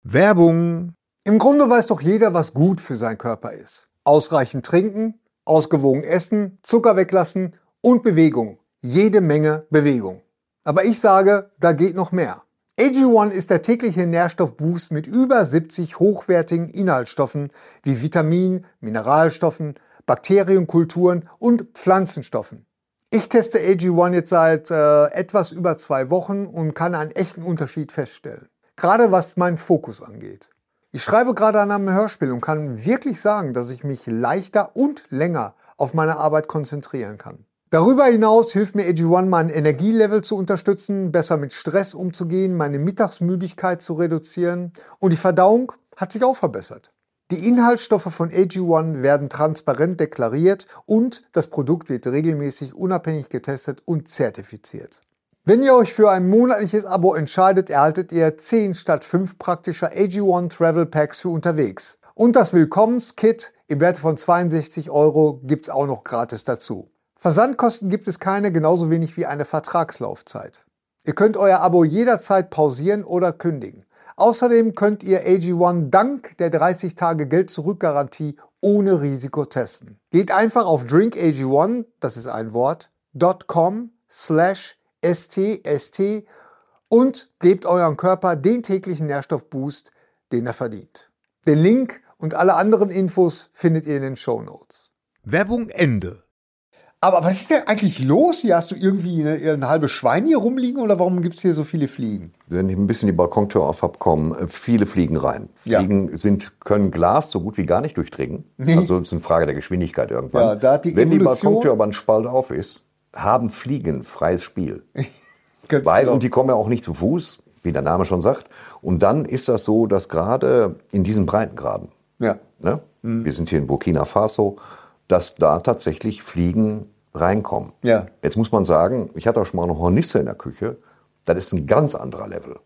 Werbung. Im Grunde weiß doch jeder, was gut für seinen Körper ist. Ausreichend trinken, ausgewogen essen, Zucker weglassen und Bewegung. Jede Menge Bewegung. Aber ich sage, da geht noch mehr. AG1 ist der tägliche Nährstoffboost mit über 70 hochwertigen Inhaltsstoffen wie Vitaminen, Mineralstoffen, Bakterienkulturen und Pflanzenstoffen. Ich teste AG1 jetzt seit etwas über 2 Wochen und kann einen echten Unterschied feststellen. Gerade was meinen Fokus angeht. Ich schreibe gerade an einem Hörspiel und kann wirklich sagen, dass ich mich leichter und länger auf meine Arbeit konzentrieren kann. Darüber hinaus hilft mir AG1, mein Energielevel zu unterstützen, besser mit Stress umzugehen, meine Mittagsmüdigkeit zu reduzieren und die Verdauung hat sich auch verbessert. Die Inhaltsstoffe von AG1 werden transparent deklariert und das Produkt wird regelmäßig unabhängig getestet und zertifiziert. Wenn ihr euch für ein monatliches Abo entscheidet, erhaltet ihr 10 statt 5 praktischer AG1 Travel Packs für unterwegs. Und das Willkommenskit im Wert von 62 € gibt's auch noch gratis dazu. Versandkosten gibt es keine, genauso wenig wie eine Vertragslaufzeit. Ihr könnt euer Abo jederzeit pausieren oder kündigen. Außerdem könnt ihr AG1 dank der 30 Tage Geld-Zurück-Garantie ohne Risiko testen. Geht einfach auf drinkag1, das ist ein Wort, .com/STST und gebt eurem Körper den täglichen Nährstoffboost, den er verdient. Den Link und alle anderen Infos findet ihr in den Shownotes. Werbung Ende. Aber was ist denn eigentlich los? Hier hast du irgendwie ein halbes Schwein hier rumliegen oder warum gibt es hier so viele Fliegen? Wenn ich ein bisschen die Balkontür auf habe, kommen viele Fliegen rein. Fliegen können Glas so gut wie gar nicht durchdringen. Nee. Also es ist eine Frage der Geschwindigkeit irgendwann. Ja, da hat Wenn die Balkontür aber ein Spalt auf ist, haben Fliegen freies Spiel. Und die kommen ja auch nicht zu Fuß, wie der Name schon sagt. Und dann ist das so, dass gerade in diesen Breitengraden, wir sind hier in Burkina Faso, dass da tatsächlich Fliegen reinkommen. Ja. Jetzt muss man sagen, ich hatte auch schon mal eine Hornisse in der Küche. Das ist ein ganz anderer Level.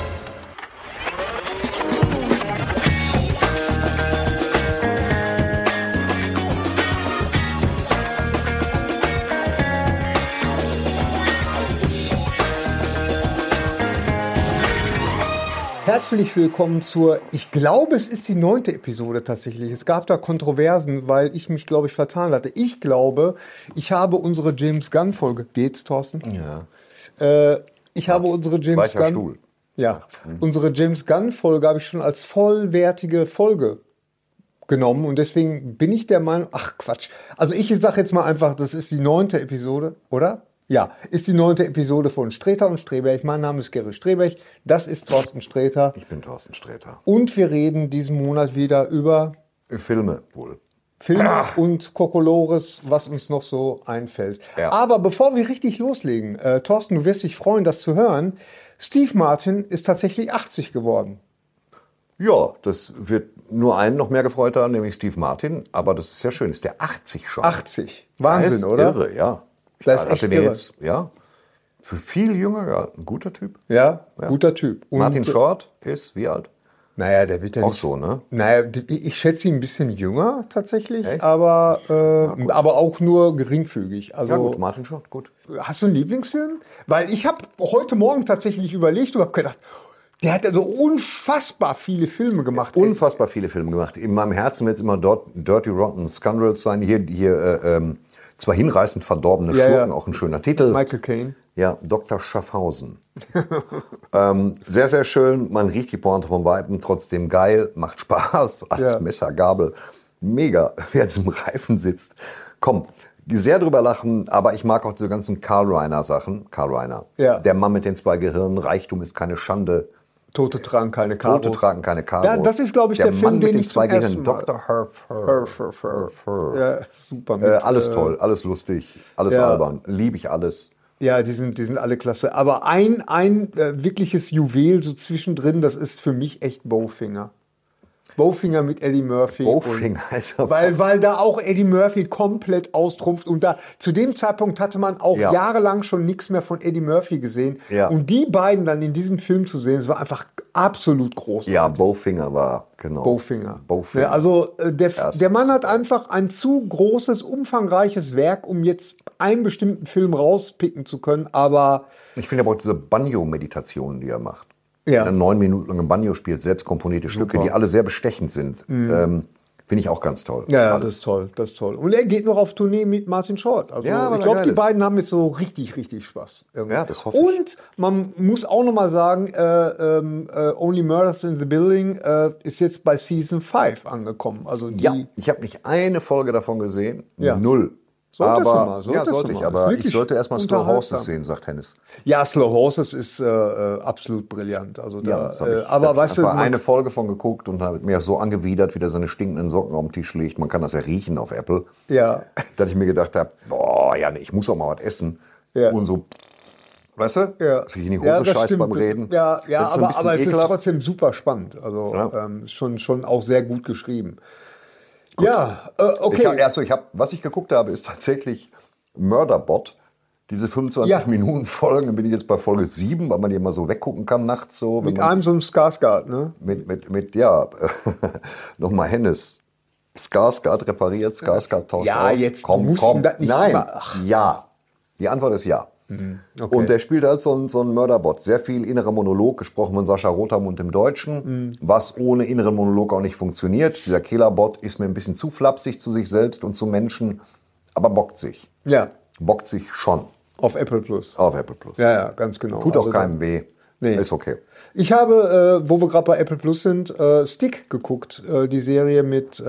Herzlich willkommen zur, ich glaube, es ist die 9. Episode tatsächlich. Es gab da Kontroversen, weil ich mich, glaube ich, vertan hatte. Ich glaube, ich habe unsere James Gunn-Folge. Geht's, Thorsten? Ja. Ich habe unsere James Gunn... Stuhl. Ja, unsere James Gunn-Folge habe ich schon als vollwertige Folge genommen. Und deswegen bin ich der Meinung... Ach, Quatsch. Also ich sage jetzt mal einfach, das ist die 9. Episode, oder? Ja, ist die 9. Episode von Streter und Streberg. Mein Name ist Gerry Streberg, das ist Thorsten Streter. Ich bin Thorsten Streter. Und wir reden diesen Monat wieder über Filme wohl. Filme und Kokolores, was uns noch so einfällt. Ja. Aber bevor wir richtig loslegen, Thorsten, du wirst dich freuen, das zu hören. Steve Martin ist tatsächlich 80 geworden. Ja, das wird nur einen noch mehr gefreut haben, nämlich Steve Martin. Aber das ist ja schön, ist der 80 schon. 80, Wahnsinn, oder? Irre, ja. Das ist echt irre. Jetzt, ja, für viel jünger, ja, ein guter Typ. Ja, guter Typ. Und Martin Short ist wie alt? Naja, der wird ja auch nicht... so, ne? Naja, ich schätze ihn ein bisschen jünger tatsächlich, Echt? aber auch nur geringfügig. Also, Ja gut, Martin Short, gut. Hast du einen Lieblingsfilm? Weil ich habe heute Morgen tatsächlich überlegt und habe gedacht, der hat also unfassbar viele Filme gemacht. Unfassbar viele Filme gemacht. In meinem Herzen wird es immer Dirty Rotten Scoundrels sein. Hier zwar hinreißend verdorbene Schurken, auch ein schöner Titel. Michael Caine. Ja, Dr. Schaffhausen. Sehr, sehr schön. Man riecht die Pointe vom Weiben, trotzdem geil, macht Spaß. Alles Messer, Gabel. Mega, wer jetzt im Reifen sitzt. Komm, sehr drüber lachen, aber ich mag auch diese ganzen Carl Reiner Sachen. Carl Reiner. Ja. Der Mann mit den 2 Gehirnen, Reichtum ist keine Schande. Tote tragen keine Karos. Tote tragen keine Karos. Ja, das ist, glaube ich, der Film, Mann mit den den ich zum ersten Mal... Dr. Herf. Ja, super. Alles toll, alles lustig, alles albern. Liebe ich alles. Ja, die sind alle klasse. Aber ein wirkliches Juwel so zwischendrin, das ist für mich echt Bowfinger. Bowfinger mit Eddie Murphy. Bowfinger heißt er. Weil da auch Eddie Murphy komplett austrumpft. Und da zu dem Zeitpunkt hatte man auch jahrelang schon nichts mehr von Eddie Murphy gesehen. Ja. Und die beiden dann in diesem Film zu sehen, das war einfach absolut großartig. Ja, Bowfinger war, genau. Bowfinger. Bowfinger. Also der Mann hat einfach ein zu großes, umfangreiches Werk, um jetzt einen bestimmten Film rauspicken zu können. Aber ich finde aber auch diese Banjo-Meditationen, die er macht. der 9 Minuten lang im Banjo spielt, selbst komponierte Stücke, die alle sehr bestechend sind. Finde ich auch ganz toll. Ja, das ist toll, das ist toll. Und er geht noch auf Tournee mit Martin Short. Also ich glaube, die beiden haben jetzt so richtig, richtig Spaß. Irgendwie. Ja, das hoffe ich. Und man muss auch noch mal sagen, Only Murders in the Building ist jetzt bei Season 5 angekommen. Also ich habe nicht eine Folge davon gesehen. Ja. 0. Sollte ich, aber ich sollte erstmal Slow Horses sehen, sagt Hennes. Ja, Slow Horses ist absolut brillant. Also aber weißt du, eine Folge von geguckt und habe mir so angewidert, wie der seine stinkenden Socken auf den Tisch legt. Man kann das ja riechen auf Apple. Ja. Dass ich mir gedacht habe, ich muss auch mal was essen. Ja. Und so, weißt du, dass ich in die Hose scheiß beim Reden. Ja, aber es ist trotzdem super spannend. Also schon auch sehr gut geschrieben. Gut. Ja, okay. Was ich geguckt habe, ist tatsächlich Murderbot. Diese 25 Minuten Folgen, dann bin ich jetzt bei Folge 7, weil man die immer so weggucken kann nachts. So, mit einem so einem Skarsgård, ne? Nochmal Hennes. Skarsgård repariert, Skarsgård tauscht aus. Jetzt komm. Das nicht Nein, ja. Die Antwort ist ja. Okay. Und der spielt halt so einen Murderbot. Sehr viel innerer Monolog, gesprochen von Sascha Rotermund im Deutschen, was ohne inneren Monolog auch nicht funktioniert. Dieser Killerbot ist mir ein bisschen zu flapsig zu sich selbst und zu Menschen, aber bockt sich. Ja. Bockt sich schon. Auf Apple Plus. Auf Apple Plus. Ja, ganz genau. Tut auch keinem weh. Nee. Ist okay. Ich habe, wo wir gerade bei Apple Plus sind, Stick geguckt, die Serie mit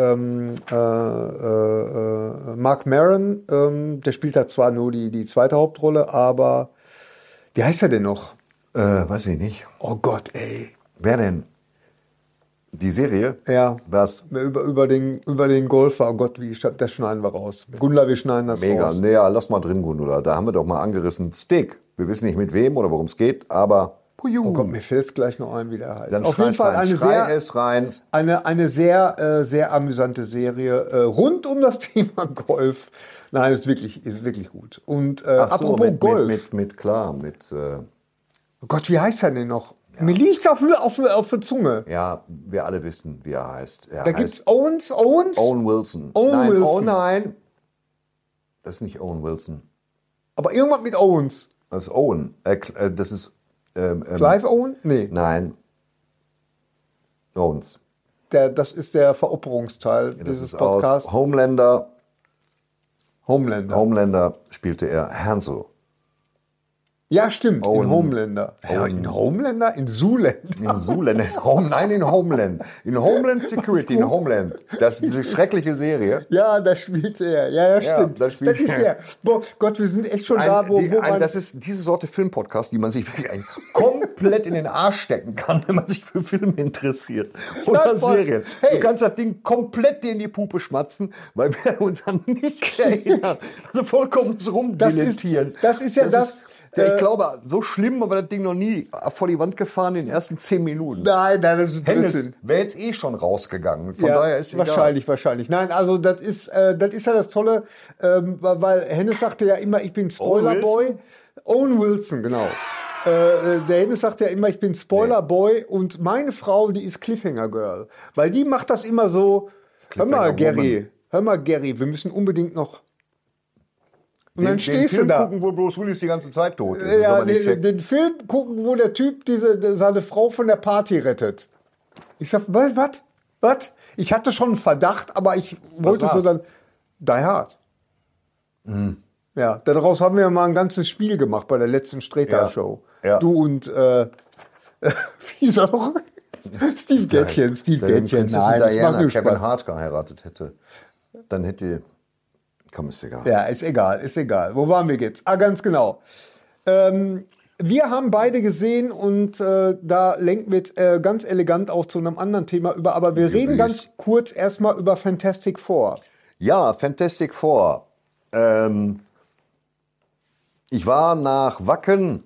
Mark Maron. Der spielt da zwar nur die zweite Hauptrolle, aber wie heißt er denn noch? Weiß ich nicht. Oh Gott, ey. Wer denn? Die Serie? Ja. Was? Über den Golfer. Oh Gott, das schneiden wir raus. Gundula, wir schneiden das raus. Naja, lass mal drin, Gundula. Da haben wir doch mal angerissen. Stick. Wir wissen nicht mit wem oder worum es geht, aber... Oh Gott, mir fällt es gleich noch ein, wie der heißt. Dann auf jeden Fall eine sehr, sehr amüsante Serie rund um das Thema Golf. Nein, ist wirklich gut. Und apropos Golf. Oh Gott, wie heißt er denn noch? Ja. Mir liegt es auf der Zunge. Ja, wir alle wissen, wie er heißt. Da gibt es Owens? Owen Wilson. Wilson. Oh nein. Das ist nicht Owen Wilson. Aber irgendwas mit Owens. Das ist Owen. Das ist... Clive Owen? Nee. Nein. Owens. Das ist der Veropferungsteil dieses Podcasts. Aus Homelander spielte er Hansel. Ja, stimmt, in Homelander. In Homelander? In Zoolander? In Zoolander. Nein, in Homeland. In Homeland Security, in Homeland. Das ist diese schreckliche Serie. Ja, da spielt er. Ja, stimmt. Das ist der. Boah, Gott, wir sind echt schon das ist diese Sorte Filmpodcast, die man sich wirklich komplett in den Arsch stecken kann, wenn man sich für Filme interessiert. Oder Serien. Hey. Du kannst das Ding komplett dir in die Pupe schmatzen, weil wir uns an nichts erinnern. Also vollkommen rumdilettieren. Das ist ja das. Ich glaube, so schlimm, aber das Ding noch nie vor die Wand gefahren in den ersten 10 Minuten. Nein, das ist Blödsinn. Wäre jetzt schon rausgegangen. Von daher ist es wahrscheinlich. Nein, also das ist ja das Tolle, weil Hennes sagte ja immer, ich bin Spoilerboy. Owen Wilson, genau. Der Hennes sagt ja immer, ich bin Spoilerboy und meine Frau, die ist Cliffhanger Girl. Weil die macht das immer so, hör mal Gary, wir müssen unbedingt noch... Und dann stehst du da. Den Film gucken, wo Bruce Willis die ganze Zeit tot ist. Ja, den Film gucken, wo der Typ seine Frau von der Party rettet. Ich sag, was? Ich hatte schon einen Verdacht, aber ich wollte so dann... Die Hard. Mhm. Ja, daraus haben wir mal ein ganzes Spiel gemacht bei der letzten Streter-Show. Ja. Du und... wie ist er noch? Steve Gätchen. Nein, Diana Kevin Hart geheiratet hätte, dann hätte... Komm, ist egal. Ja, ist egal. Wo waren wir jetzt? Ganz genau. Wir haben beide gesehen und da lenken wir jetzt ganz elegant auch zu einem anderen Thema über. Aber wir reden ganz kurz erstmal über Fantastic Four. Ja, Fantastic Four. Ich war nach Wacken.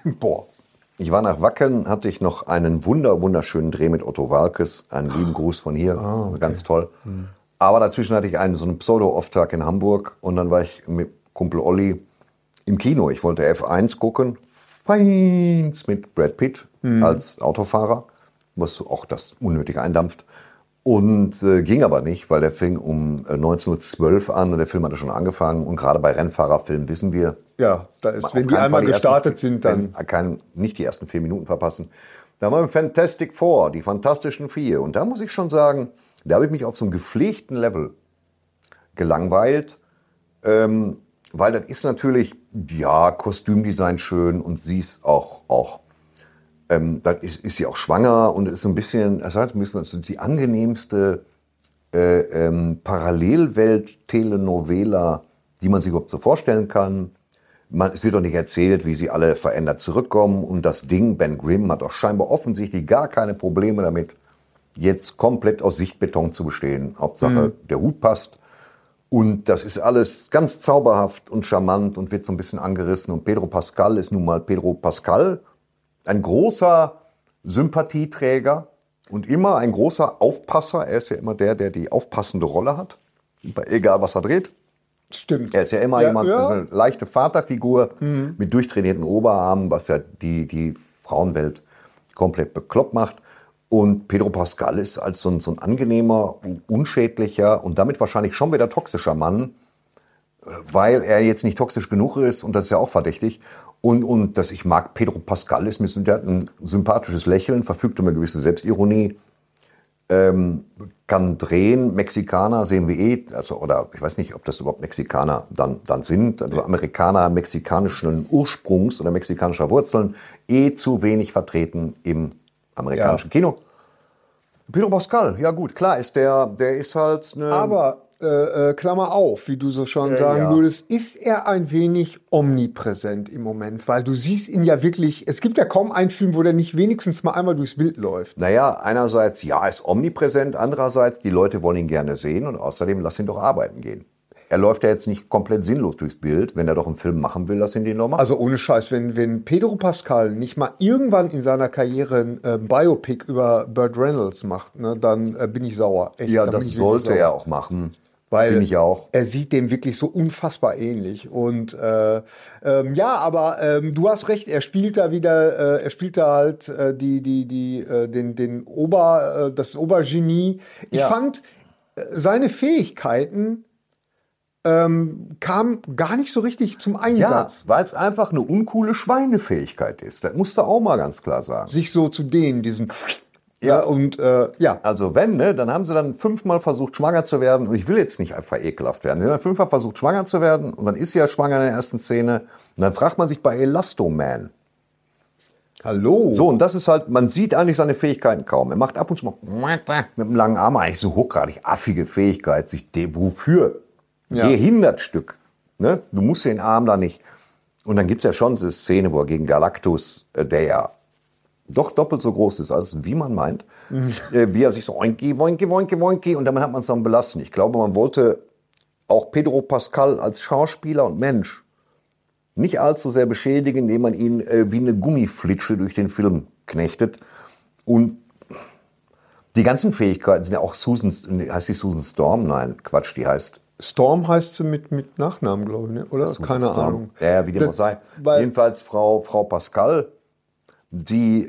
Hatte ich noch einen wunderschönen Dreh mit Otto Waalkes. Einen lieben Gruß von hier. Oh, okay. Ganz toll. Aber dazwischen hatte ich so einen Pseudo-Off-Tag in Hamburg und dann war ich mit Kumpel Olli im Kino. Ich wollte F1 gucken, feins mit Brad Pitt als Autofahrer, was auch das Unnötige eindampft. Und ging aber nicht, weil der fing um 19:12 Uhr an und der Film hatte schon angefangen. Und gerade bei Rennfahrerfilmen wissen wir, ja, da ist, wenn die einmal gestartet sind, dann nicht die ersten 4 Minuten verpassen. Da haben wir Fantastic Four, die Fantastischen Vier. Und da muss ich schon sagen, da habe ich mich auf so einem gepflegten Level gelangweilt. Weil das ist natürlich, ja, Kostümdesign schön und sie ist auch das ist sie auch schwanger und ist so ein bisschen, das heißt, die angenehmste Parallelwelt-Telenovela, die man sich überhaupt so vorstellen kann. Es wird doch nicht erzählt, wie sie alle verändert zurückkommen. Und das Ding, Ben Grimm, hat auch scheinbar offensichtlich gar keine Probleme damit, jetzt komplett aus Sichtbeton zu bestehen. Hauptsache, der Hut passt. Und das ist alles ganz zauberhaft und charmant und wird so ein bisschen angerissen. Und Pedro Pascal ist nun mal Pedro Pascal. Ein großer Sympathieträger und immer ein großer Aufpasser. Er ist ja immer der die aufpassende Rolle hat, egal was er dreht. Stimmt. Er ist ja immer jemand, so eine leichte Vaterfigur mit durchtrainierten Oberarmen, was ja die Frauenwelt komplett bekloppt macht. Und Pedro Pascal ist als so ein angenehmer, unschädlicher und damit wahrscheinlich schon wieder toxischer Mann, weil er jetzt nicht toxisch genug ist und das ist ja auch verdächtig. Und dass ich mag, Pedro Pascal ist, der hat ein sympathisches Lächeln, verfügt über eine gewisse Selbstironie, kann drehen, Mexikaner sehen wir also, oder ich weiß nicht, ob das überhaupt Mexikaner dann sind, also Amerikaner mexikanischen Ursprungs oder mexikanischer Wurzeln, zu wenig vertreten im amerikanischen Kino. Pedro Pascal, ja gut, klar ist der ist halt eine... Aber, Klammer auf, wie du so schon sagen würdest, ist er ein wenig omnipräsent im Moment, weil du siehst ihn ja wirklich, es gibt ja kaum einen Film, wo der nicht wenigstens mal einmal durchs Bild läuft. Naja, einerseits, ja, ist omnipräsent, andererseits, die Leute wollen ihn gerne sehen und außerdem, lass ihn doch arbeiten gehen. Er läuft ja jetzt nicht komplett sinnlos durchs Bild. Wenn er doch einen Film machen will, lass ihn den doch machen. Also ohne Scheiß, wenn Pedro Pascal nicht mal irgendwann in seiner Karriere ein Biopic über Burt Reynolds macht, ne, dann bin ich sauer. Echt, ja, das sollte er auch machen. Weil bin ich auch. Er sieht dem wirklich so unfassbar ähnlich. Und ja, aber du hast recht, er spielt da wieder, er spielt da halt das Obergenie. Ich fand, seine Fähigkeiten kam gar nicht so richtig zum Einsatz. Ja, weil es einfach eine uncoole Schweinefähigkeit ist. Das musst du auch mal ganz klar sagen. Sich so zu dehnen, diesen... Ja, und ja. Also wenn, ne, dann haben sie dann 5-mal versucht, schwanger zu werden. Und ich will jetzt nicht einfach ekelhaft werden. Sie haben 5-mal versucht, schwanger zu werden. Und dann ist sie ja schwanger in der ersten Szene. Und dann fragt man sich bei Elastoman. Hallo. So, und das ist halt, man sieht eigentlich seine Fähigkeiten kaum. Er macht ab und zu mal mit einem langen Arm eigentlich so hochgradig affige Fähigkeit. Wofür? Ja. Jahrhundertstück. Ne? Du musst den Arm da nicht. Und dann gibt's ja schon diese Szene, wo er gegen Galactus, der ja doch doppelt so groß ist, als wie man meint, wie er sich so oinki, woinki, woinki, woinki, und damit hat man es dann belassen. Ich glaube, man wollte auch Pedro Pascal als Schauspieler und Mensch nicht allzu sehr beschädigen, indem man ihn wie eine Gummiflitsche durch den Film knechtet. Und die ganzen Fähigkeiten sind ja auch heißt die Susan Storm? Nein, Quatsch, die heißt... Storm heißt sie mit Nachnamen, glaube ich, ne? Oder? Susan Keine Storm. Ahnung. Ja, wie dem auch sei. Jedenfalls Frau Pascal, die,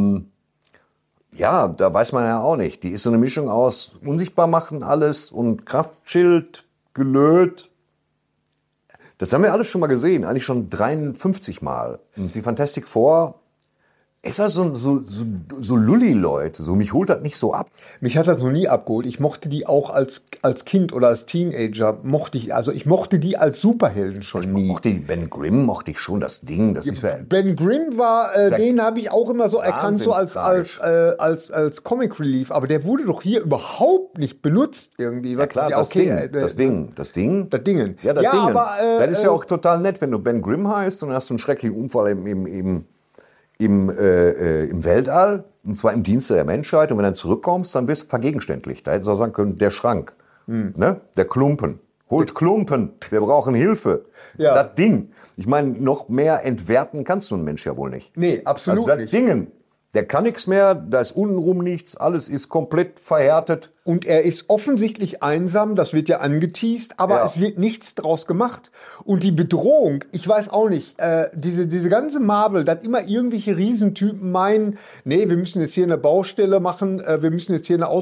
ja, da weiß man ja auch nicht. Die ist so eine Mischung aus unsichtbar machen alles und Kraftschild, gelöt. Das haben wir alles schon mal gesehen, eigentlich schon 53 Mal. Und die Fantastic Four ist also so Lulli-Leute, so mich holt das nicht so ab. Mich hat das noch nie abgeholt. Ich mochte die auch als Kind oder als Teenager, ich mochte die als Superhelden schon nie. Ben Grimm mochte ich schon, das Ding. Das ist Ben Grimm war, den habe ich auch immer so erkannt, so als Comic Relief. Aber der wurde doch hier überhaupt nicht benutzt irgendwie. Ja klar, das Ding. Ja, das Dingen. Ja, das Ding. Aber, das ist ja auch total nett, wenn du Ben Grimm heißt und hast einen schrecklichen Unfall im Weltall, und zwar im Dienste der Menschheit. Und wenn du dann zurückkommst, dann wirst du vergegenständlich. Da hättest du auch sagen können, der Schrank, ne? Der Klumpen. Holt Klumpen, wir brauchen Hilfe. Ja. Das Ding. Ich meine, noch mehr entwerten kannst du einen Mensch ja wohl nicht. Nee, absolut also das Dingen. Der kann nichts mehr, da ist untenrum nichts, alles ist komplett verhärtet. Und er ist offensichtlich einsam, das wird ja angeteast, aber es wird nichts draus gemacht. Und die Bedrohung, ich weiß auch nicht, diese ganze Marvel, dass immer irgendwelche Riesentypen meinen, nee, wir müssen jetzt hier eine Baustelle machen, wir müssen jetzt hier eine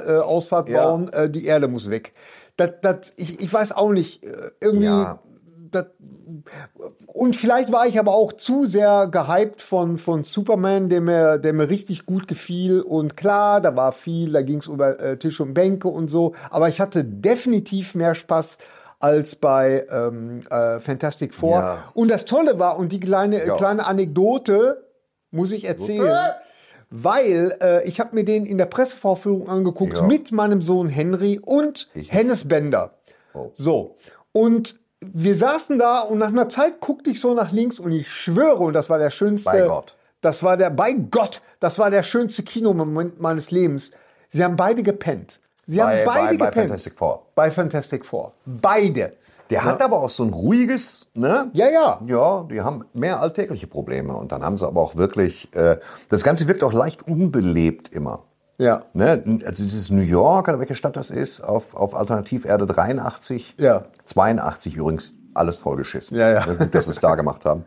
Autobahnausfahrt bauen, die Erde muss weg. Ich weiß auch nicht, irgendwie... Ja. und vielleicht war ich aber auch zu sehr gehypt von Superman, der mir richtig gut gefiel. Und klar, da war viel, da ging es über Tische und Bänke und so. Aber ich hatte definitiv mehr Spaß als bei Fantastic Four. Ja. Und das Tolle war, und die kleine Anekdote muss ich erzählen, weil ich habe mir den in der Pressevorführung angeguckt mit meinem Sohn Henry und Hennes Bender. Oh. So, und wir saßen da und nach einer Zeit guckte ich so nach links und ich schwöre, und das war der schönste... Bei Gott. Das war der schönste Kinomoment meines Lebens. Sie haben beide gepennt. Bei Fantastic Four. Bei Fantastic Four. Beide. Der hat aber auch so ein ruhiges, ne? Ja. Ja, die haben mehr alltägliche Probleme. Und dann haben sie aber auch wirklich, das Ganze wirkt auch leicht unbelebt immer. Ja. Ne? Also dieses New York, oder welche Stadt das ist, auf Alternativerde 83, Ja. 82 übrigens, alles vollgeschissen. Ja. Ne, gut, dass sie es da gemacht haben.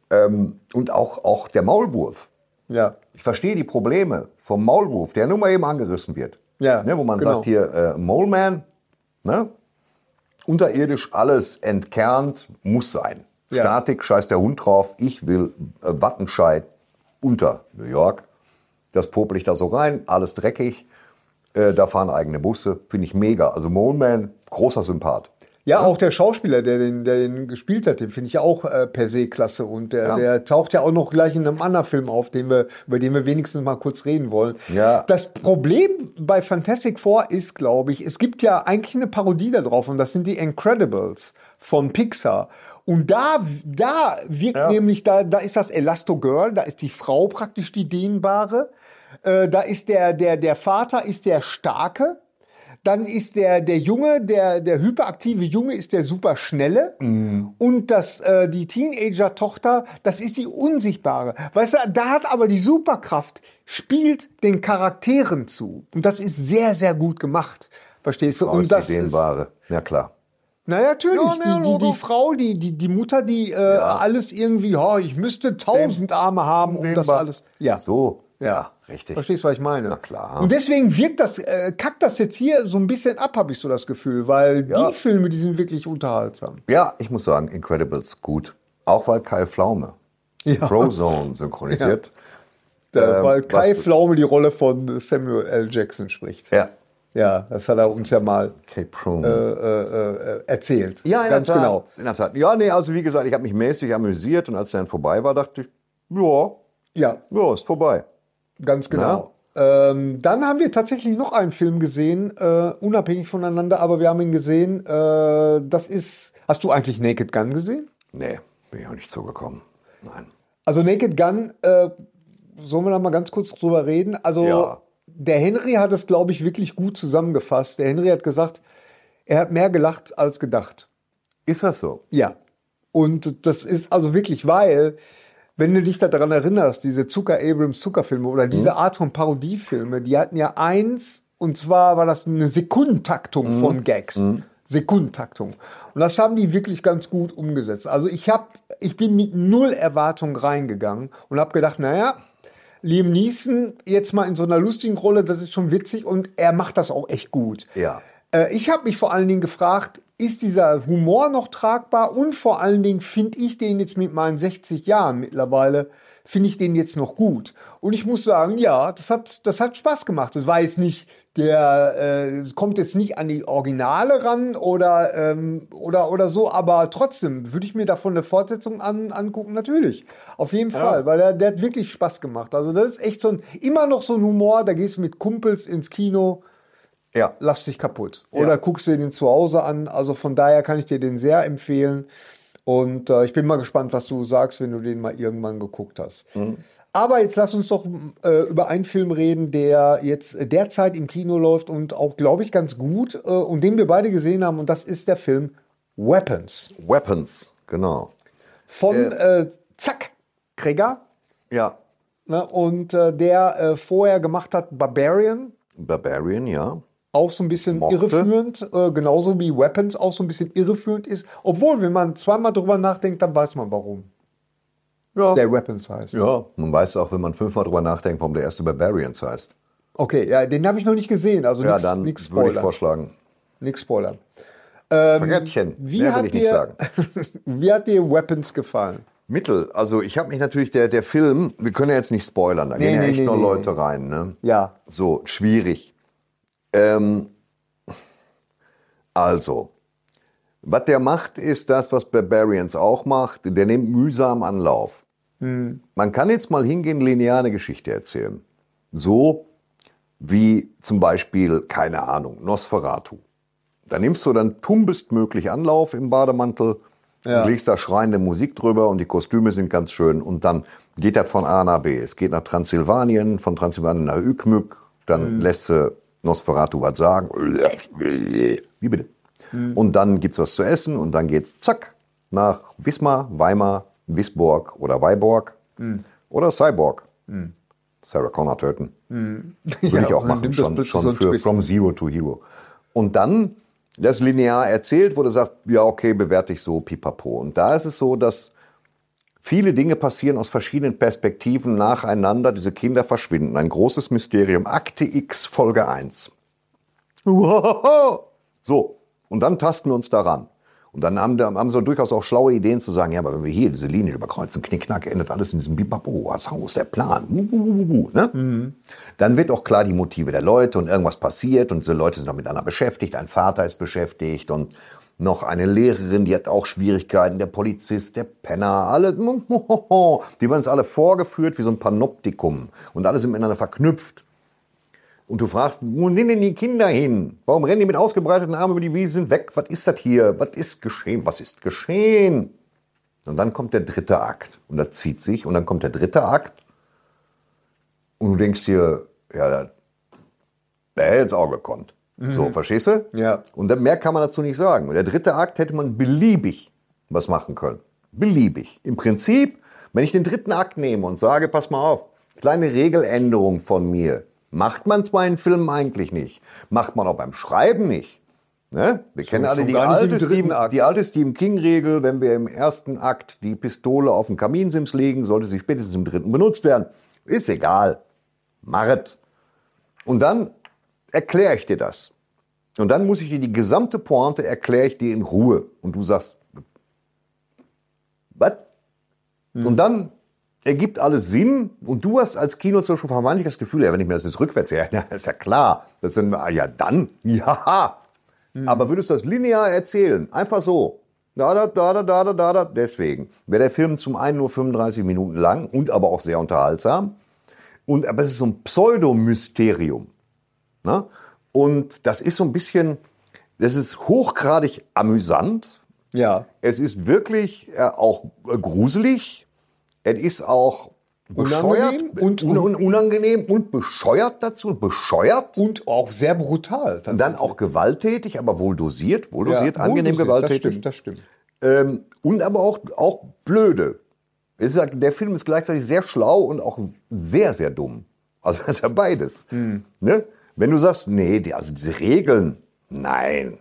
Und auch der Maulwurf. Ja. Ich verstehe die Probleme vom Maulwurf, der nur mal eben angerissen wird. Ja, Ne, wo man genau. sagt hier, Mole Man, ne? Unterirdisch alles entkernt, muss sein. Ja. Statik, scheiß der Hund drauf. Ich will Wattenscheid unter New York. Das popel ich da so rein, alles dreckig. Da fahren eigene Busse, finde ich mega. Also Mole Man, großer Sympath. Ja, auch der Schauspieler, der den gespielt hat, den finde ich ja auch per se klasse. Und der taucht ja auch noch gleich in einem anderen Film auf, über den wir wenigstens mal kurz reden wollen. Ja. Das Problem bei Fantastic Four ist, glaube ich, es gibt ja eigentlich eine Parodie da drauf und das sind die Incredibles von Pixar. Und da wirkt nämlich, da ist das Elastigirl, da ist die Frau praktisch die Dehnbare. Da ist der Vater ist der Starke. Dann ist der Junge, der hyperaktive Junge ist der Superschnelle. Und die Teenager-Tochter, das ist die Unsichtbare. Weißt du, da hat aber die Superkraft, spielt den Charakteren zu. Und das ist sehr, sehr gut gemacht. Verstehst du? Und das die Dehnbare. Ja, klar. Na ja, natürlich. Ja, Die Frau, die Mutter, die alles irgendwie, ich müsste 1000 Arme haben, um das alles. Ja. So. Ja, richtig. Verstehst du, was ich meine? Na klar. Und deswegen kackt das jetzt hier so ein bisschen ab, habe ich so das Gefühl, weil die Filme, die sind wirklich unterhaltsam. Ja, ich muss sagen, Incredibles, gut. Auch weil Kai Pflaume Frozone synchronisiert. Weil Kai Pflaume die Rolle von Samuel L. Jackson spricht. Ja. Ja, das hat er uns ja mal erzählt. Ja, ganz genau. In der Tat. Ja, nee, also wie gesagt, ich habe mich mäßig amüsiert und als er dann vorbei war, dachte ich, ja, ist vorbei. Ganz genau. Dann haben wir tatsächlich noch einen Film gesehen, unabhängig voneinander, aber wir haben ihn gesehen. Hast du eigentlich Naked Gun gesehen? Nee, bin ich auch nicht zugekommen. Nein. Also Naked Gun, sollen wir da mal ganz kurz drüber reden? Also der Henry hat es, glaube ich, wirklich gut zusammengefasst. Der Henry hat gesagt, er hat mehr gelacht als gedacht. Ist das so? Ja. Und das ist also wirklich, weil... Wenn du dich daran erinnerst, diese Zucker-Abrams-Zuckerfilme oder diese Art von Parodiefilme, die hatten ja eins, und zwar war das eine Sekundentaktung von Gags. Sekundentaktung. Und das haben die wirklich ganz gut umgesetzt. Also ich bin mit null Erwartung reingegangen und habe gedacht, naja, Liam Neeson jetzt mal in so einer lustigen Rolle, das ist schon witzig und er macht das auch echt gut. Ja. Ich habe mich vor allen Dingen gefragt, ist dieser Humor noch tragbar? Und vor allen Dingen finde ich den jetzt mit meinen 60 Jahren mittlerweile, finde ich den jetzt noch gut. Und ich muss sagen, ja, das hat Spaß gemacht. Das war jetzt nicht kommt jetzt nicht an die Originale ran oder so, aber trotzdem würde ich mir davon eine Fortsetzung angucken, natürlich. Auf jeden Fall, weil der hat wirklich Spaß gemacht. Also das ist echt immer noch so ein Humor, da gehst du mit Kumpels ins Kino, lass dich kaputt. Oder guckst dir den zu Hause an. Also von daher kann ich dir den sehr empfehlen. Und ich bin mal gespannt, was du sagst, wenn du den mal irgendwann geguckt hast. Aber jetzt lass uns doch über einen Film reden, der jetzt derzeit im Kino läuft und auch, glaube ich, ganz gut und den wir beide gesehen haben. Und das ist der Film Weapons. Weapons, genau. Von Zack Kreger. Ja. Ne, und der vorher gemacht hat Barbarian. Barbarian, ja. Auch so ein bisschen irreführend, genauso wie Weapons auch so ein bisschen irreführend ist. Obwohl, wenn man zweimal drüber nachdenkt, dann weiß man warum. Ja. Der Weapons heißt. Ja, man weiß auch, wenn man 5-mal drüber nachdenkt, warum der erste Barbarians heißt. Okay, ja, den habe ich noch nicht gesehen, also dann nix würde ich Spoiler. vorschlagen. Nix Spoiler. Frettchen, Wie mehr will hat ich nicht sagen. Wie hat dir Weapons gefallen? Mittel, also ich habe mich natürlich, der Film, wir können ja jetzt nicht spoilern, da gehen ja echt noch Leute rein. Ne? Ja. So, schwierig. Also, was der macht, ist das, was Barbarians auch macht. Der nimmt mühsam Anlauf. Man kann jetzt mal hingehen, linear eine Geschichte erzählen. So wie zum Beispiel, keine Ahnung, Nosferatu. Da nimmst du dann tumbestmöglich Anlauf im Bademantel, legst da schreiende Musik drüber und die Kostüme sind ganz schön. Und dann geht das von A nach B. Es geht nach Transsilvanien, von Transsilvanien nach Ükmük. Dann lässt sie Nosferatu was sagen. Wie bitte? Und dann gibt's was zu essen und dann geht's zack nach Wismar, Weimar, Wisborg oder Weiborg oder Cyborg. Sarah Connor töten. Würde ich auch machen, schon für From Zero to Hero. Und dann das linear erzählt, wo du sagst, ja okay, bewerte ich so, pipapo. Und da ist es so, dass viele Dinge passieren aus verschiedenen Perspektiven nacheinander. Diese Kinder verschwinden. Ein großes Mysterium. Akte X, Folge 1. So, und dann tasten wir uns daran. Und dann haben sie durchaus auch schlaue Ideen zu sagen, ja, aber wenn wir hier diese Linie überkreuzen, knickknack, endet alles in diesem Bipapo, das Haus, der Plan. Ne? Dann wird auch klar die Motive der Leute und irgendwas passiert und diese Leute sind auch miteinander beschäftigt, ein Vater ist beschäftigt und noch eine Lehrerin, die hat auch Schwierigkeiten, der Polizist, der Penner, alle, die werden uns alle vorgeführt wie so ein Panoptikum und alle sind miteinander verknüpft. Und du fragst, wo sind denn die Kinder hin? Warum rennen die mit ausgebreiteten Armen über die Wiese, sind weg? Was ist das hier? Was ist geschehen? Was ist geschehen? Und dann kommt der dritte Akt. Und das zieht sich. Und dann kommt der dritte Akt. Und du denkst dir, ja, der hätte jetzt auch gekonnt. So, verstehst du? Ja. Und dann mehr kann man dazu nicht sagen. Und der dritte Akt hätte man beliebig was machen können. Beliebig. Im Prinzip, wenn ich den dritten Akt nehme und sage, pass mal auf, kleine Regeländerung von mir, macht man zwar in Filmen eigentlich nicht, macht man auch beim Schreiben nicht. Ne? Wir kennen alle die alte Stephen King-Regel, wenn wir im ersten Akt die Pistole auf den Kaminsims legen, sollte sie spätestens im dritten benutzt werden. Ist egal. Machet. Und dann erkläre ich dir das. Und dann muss ich dir die gesamte Pointe erkläre ich dir in Ruhe. Und du sagst, was? Und dann ergibt alles Sinn und du hast als Kinozuschauer manchmal das Gefühl, ja, wenn ich mir das jetzt rückwärts sehe, ja, ist ja klar, das sind, ja dann, ja. Aber würdest du das linear erzählen, einfach so, deswegen, wäre der Film zum einen nur 35 Minuten lang und aber auch sehr unterhaltsam, aber es ist so ein Pseudomysterium, ne? Und das ist so ein bisschen, das ist hochgradig amüsant, Ja. es ist wirklich auch gruselig, es ist auch bescheuert unangenehm und bescheuert dazu. Bescheuert. Und auch sehr brutal. Dann auch gewalttätig, aber wohl dosiert, angenehm gewalttätig. Das stimmt. Und aber auch blöde. Der Film ist gleichzeitig sehr schlau und auch sehr, sehr dumm. Also das ist ja beides. Ne? Wenn du sagst, nee, also diese Regeln, nein,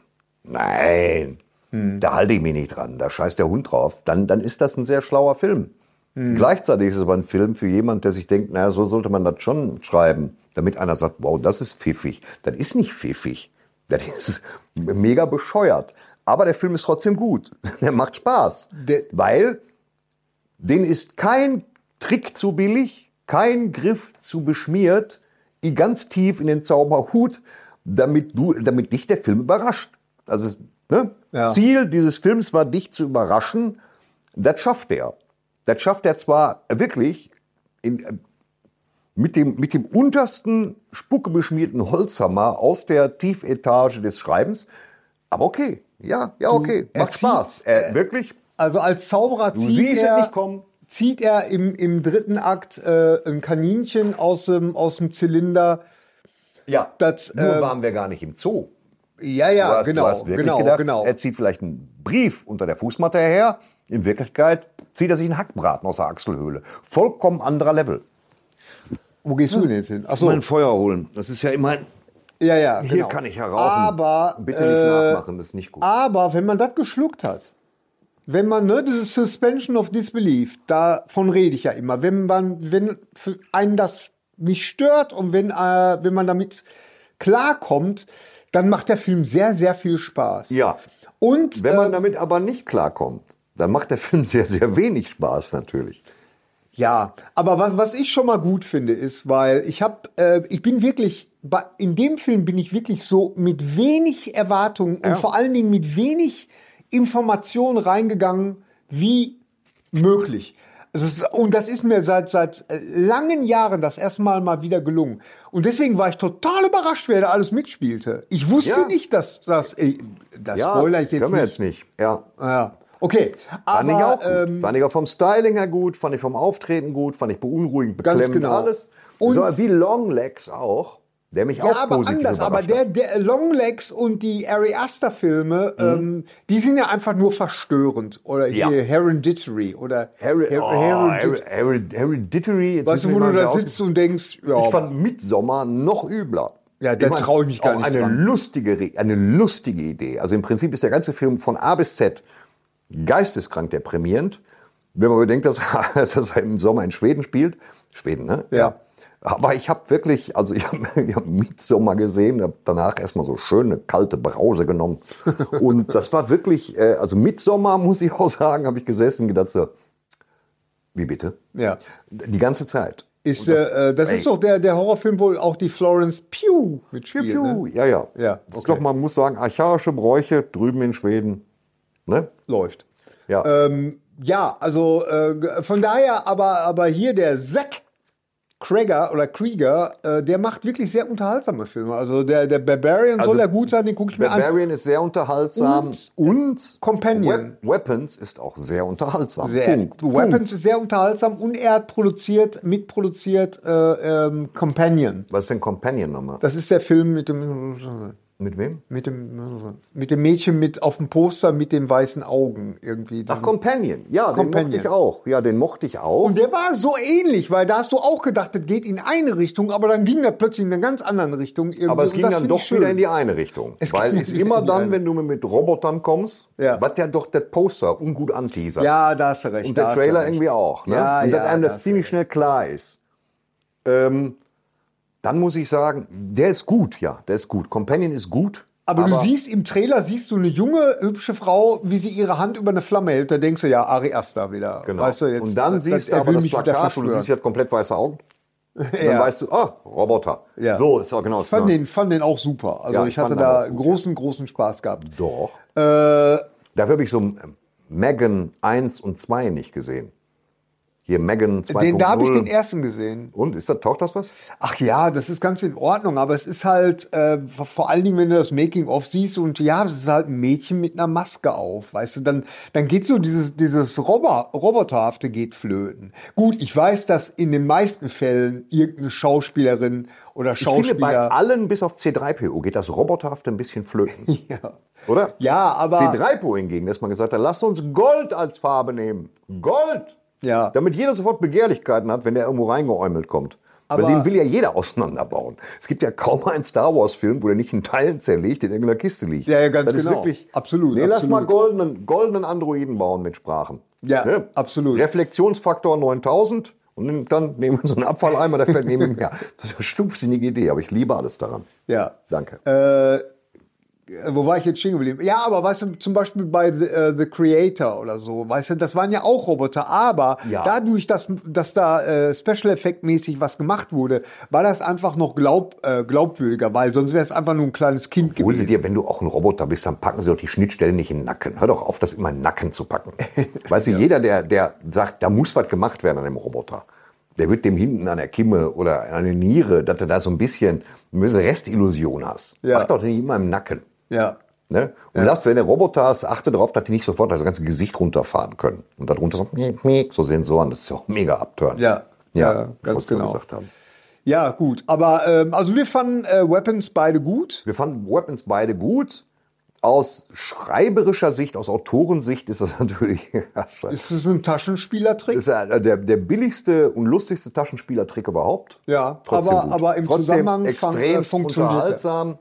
da halte ich mich nicht dran, da scheißt der Hund drauf, dann ist das ein sehr schlauer Film. Gleichzeitig ist es aber ein Film für jemanden, der sich denkt, naja, so sollte man das schon schreiben, damit einer sagt, wow, das ist pfiffig. Das ist nicht pfiffig, das ist mega bescheuert. Aber der Film ist trotzdem gut, der macht Spaß, weil den ist kein Trick zu billig, kein Griff zu beschmiert, ganz tief in den Zauberhut, damit dich der Film überrascht. Also Ziel dieses Films war, dich zu überraschen, das schafft er. Das schafft er zwar wirklich mit dem untersten spuckebeschmierten Holzhammer aus der Tiefetage des Schreibens, aber okay, okay, macht Spaß. Wirklich. Also als Zauberer zieht er im dritten Akt ein Kaninchen aus dem Zylinder. Ja, nur waren wir gar nicht im Zoo. Ja, Du hast wirklich gedacht, er zieht vielleicht einen Brief unter der Fußmatte her. In Wirklichkeit zieht er sich einen Hackbraten aus der Achselhöhle. Vollkommen anderer Level. Wo gehst du denn jetzt hin? Achso. Mein Feuer holen. Das ist ja immerhin. Ja, hier kann ich heraufen. Aber bitte nicht nachmachen, das ist nicht gut. Aber wenn man das geschluckt hat, wenn man, dieses Suspension of Disbelief, davon rede ich ja immer, wenn einen das nicht stört und wenn man damit klarkommt, dann macht der Film sehr, sehr viel Spaß. Ja. Und wenn man damit aber nicht klarkommt, dann macht der Film sehr, sehr wenig Spaß natürlich. ja, aber was ich schon mal gut finde, ist, weil ich bin wirklich, in dem Film bin ich wirklich so mit wenig Erwartungen und vor allen Dingen mit wenig Informationen reingegangen, wie möglich. Und das ist mir seit langen Jahren das erste Mal wieder gelungen. Und deswegen war ich total überrascht, wer da alles mitspielte. Ich wusste nicht, dass das spoiler ich jetzt können wir nicht. jetzt nicht. Ja. Ja. Okay, Fand ich aber auch gut. Fand ich auch vom Styling her gut, fand ich vom Auftreten gut, fand ich beunruhigend, Ganz beklemmend, genau. alles. Und- So wie Longlegs auch, der mich ja, auch aber positiv anders. Aber überrascht hat. der Longlegs und die Ari Aster Filme, die sind ja einfach nur verstörend. Oder hier Hereditary oder Hereditary. Jetzt Weißt du, müssen wo wir du mal da aus- sitzt und denkst, ja, Ich fand Midsommar noch übler. Ja, da traue ich mich gar auch nicht eine dran. eine lustige Idee. Also im Prinzip ist der ganze Film von A bis Z geisteskrank deprimierend. Wenn man bedenkt, dass er im Sommer in Schweden spielt. Schweden, ne? Ja. Aber ich habe wirklich, also ich hab Midsommar gesehen, habe danach erstmal so schöne kalte Brause genommen. Und das war wirklich, also Midsommar, muss ich auch sagen, habe ich gesessen und gedacht so, wie bitte? ja. Die ganze Zeit. Ist, Und das ist doch der Horrorfilm, wo auch die Florence Pugh mitspielt. Piu, Ne? ja. Ja, Das ist okay. doch, man muss sagen, archaische Bräuche drüben in Schweden. Ne? Läuft. Ja. Ja, also von daher, aber hier der Zack Krieger, der macht wirklich sehr unterhaltsame Filme. Also der Barbarian soll ja gut sein, den gucke ich mir an. Barbarian ist sehr unterhaltsam und Companion. Weapons ist auch sehr unterhaltsam. Punkt. Weapons ist sehr unterhaltsam und er hat mitproduziert Companion. Was ist denn Companion nochmal? Das ist der Film mit dem Mit wem? mit dem Mädchen mit auf dem Poster mit den weißen Augen irgendwie. Ach, Companion. Ja, den Companion. mochte ich auch. Ja, den mochte ich auch. Und der war so ähnlich, weil da hast du auch gedacht, das geht in eine Richtung, aber dann ging das plötzlich in eine ganz andere Richtung. Irgendwie. Aber es Und ging das dann find doch ich schön. wieder in die eine Richtung. Es Weil ging es wieder immer in die dann, eine. wenn du mit Robotern kommst, Ja. was ja doch der Poster ungut anteasert. Ja, da hast du recht. Und da der hast du Trailer recht. irgendwie auch. Ne? Ja, und ja, dass einem da das hast ziemlich schnell klar ist. Dann muss ich sagen, der ist gut, ja, der ist gut. Companion ist gut. Aber du siehst im Trailer, siehst du eine junge, hübsche Frau, wie sie ihre Hand über eine Flamme hält. Da denkst du, ja, Ari Aster wieder. Genau. Weißt du, jetzt, und dann siehst du aber das Plakat und du siehst, sie hat komplett weiße Augen. Und dann Ja. weißt du, Roboter. Ja. So ist auch genau das. Fand den auch super. Also Ja, ich ich hatte fand da den auch gut, großen Spaß gehabt. Doch. Dafür habe ich so Megan 1 und 2 nicht gesehen. Hier Megan 2.0. Da habe ich den ersten gesehen. Und taucht das was? Ach ja, das ist ganz in Ordnung, aber es ist halt, vor allen Dingen, wenn du das Making-of siehst und ja, es ist halt ein Mädchen mit einer Maske auf, weißt du, dann geht so dieses Roboterhafte geht flöten. Gut, ich weiß, dass in den meisten Fällen irgendeine Schauspielerin oder Ich finde, bei Schauspieler... allen bis auf C3PO geht das Roboterhafte ein bisschen flöten. Ja. Oder? Ja, aber... C3PO hingegen, dass man gesagt hat, lass uns Gold als Farbe nehmen. Gold! Ja. Damit jeder sofort Begehrlichkeiten hat, wenn der irgendwo reingeäumelt kommt. Aber- Weil den will ja jeder auseinanderbauen. Es gibt ja kaum einen Star Wars Film, wo der nicht in Teilen zerlegt in irgendeiner Kiste liegt. Ja, ganz das genau. Ist wirklich, Absolut, Nee, lass mal absolut. goldenen Androiden bauen mit Sprachen. Ja, absolut. Reflexionsfaktor 9000 und dann nehmen wir so einen Abfalleimer, der fällt neben mir. Das ist eine stumpfsinnige Idee, aber ich liebe alles daran. Ja. Danke. Wo war ich jetzt stehen geblieben? Ja, aber weißt du, zum Beispiel bei The Creator oder so, weißt du, das waren ja auch Roboter, aber Ja. dadurch, dass da Special Effect mäßig was gemacht wurde, war das einfach noch glaubwürdiger, weil sonst wäre es einfach nur ein kleines Kind Hol sie gewesen. dir, wenn du auch ein Roboter bist, dann packen sie doch die Schnittstellen nicht in den Nacken. Hör doch auf, das immer in den Nacken zu packen. Weißt du, jeder, der sagt, da muss was gemacht werden an dem Roboter, der wird dem hinten an der Kimme oder an der Niere, dass du da so ein bisschen eine Restillusion hast. Ja. Mach doch nicht immer im Nacken. Ja. Ne? Und lass, wenn der Roboter hast, achte darauf, dass die nicht sofort das ganze Gesicht runterfahren können. Und darunter so Sensoren, das ist ja auch mega abturnt. Ja, ja, ganz was wir genau. gesagt haben. Ja, gut. Aber also wir fanden Weapons beide gut. Wir fanden Weapons beide gut. Aus schreiberischer Sicht, aus Autorensicht ist das natürlich Ist es ein Taschenspielertrick? ist der billigste und lustigste Taschenspielertrick überhaupt. Ja, Trotzdem gut. aber im Trotzdem Zusammenhang extrem funktioniert er. unterhaltsam.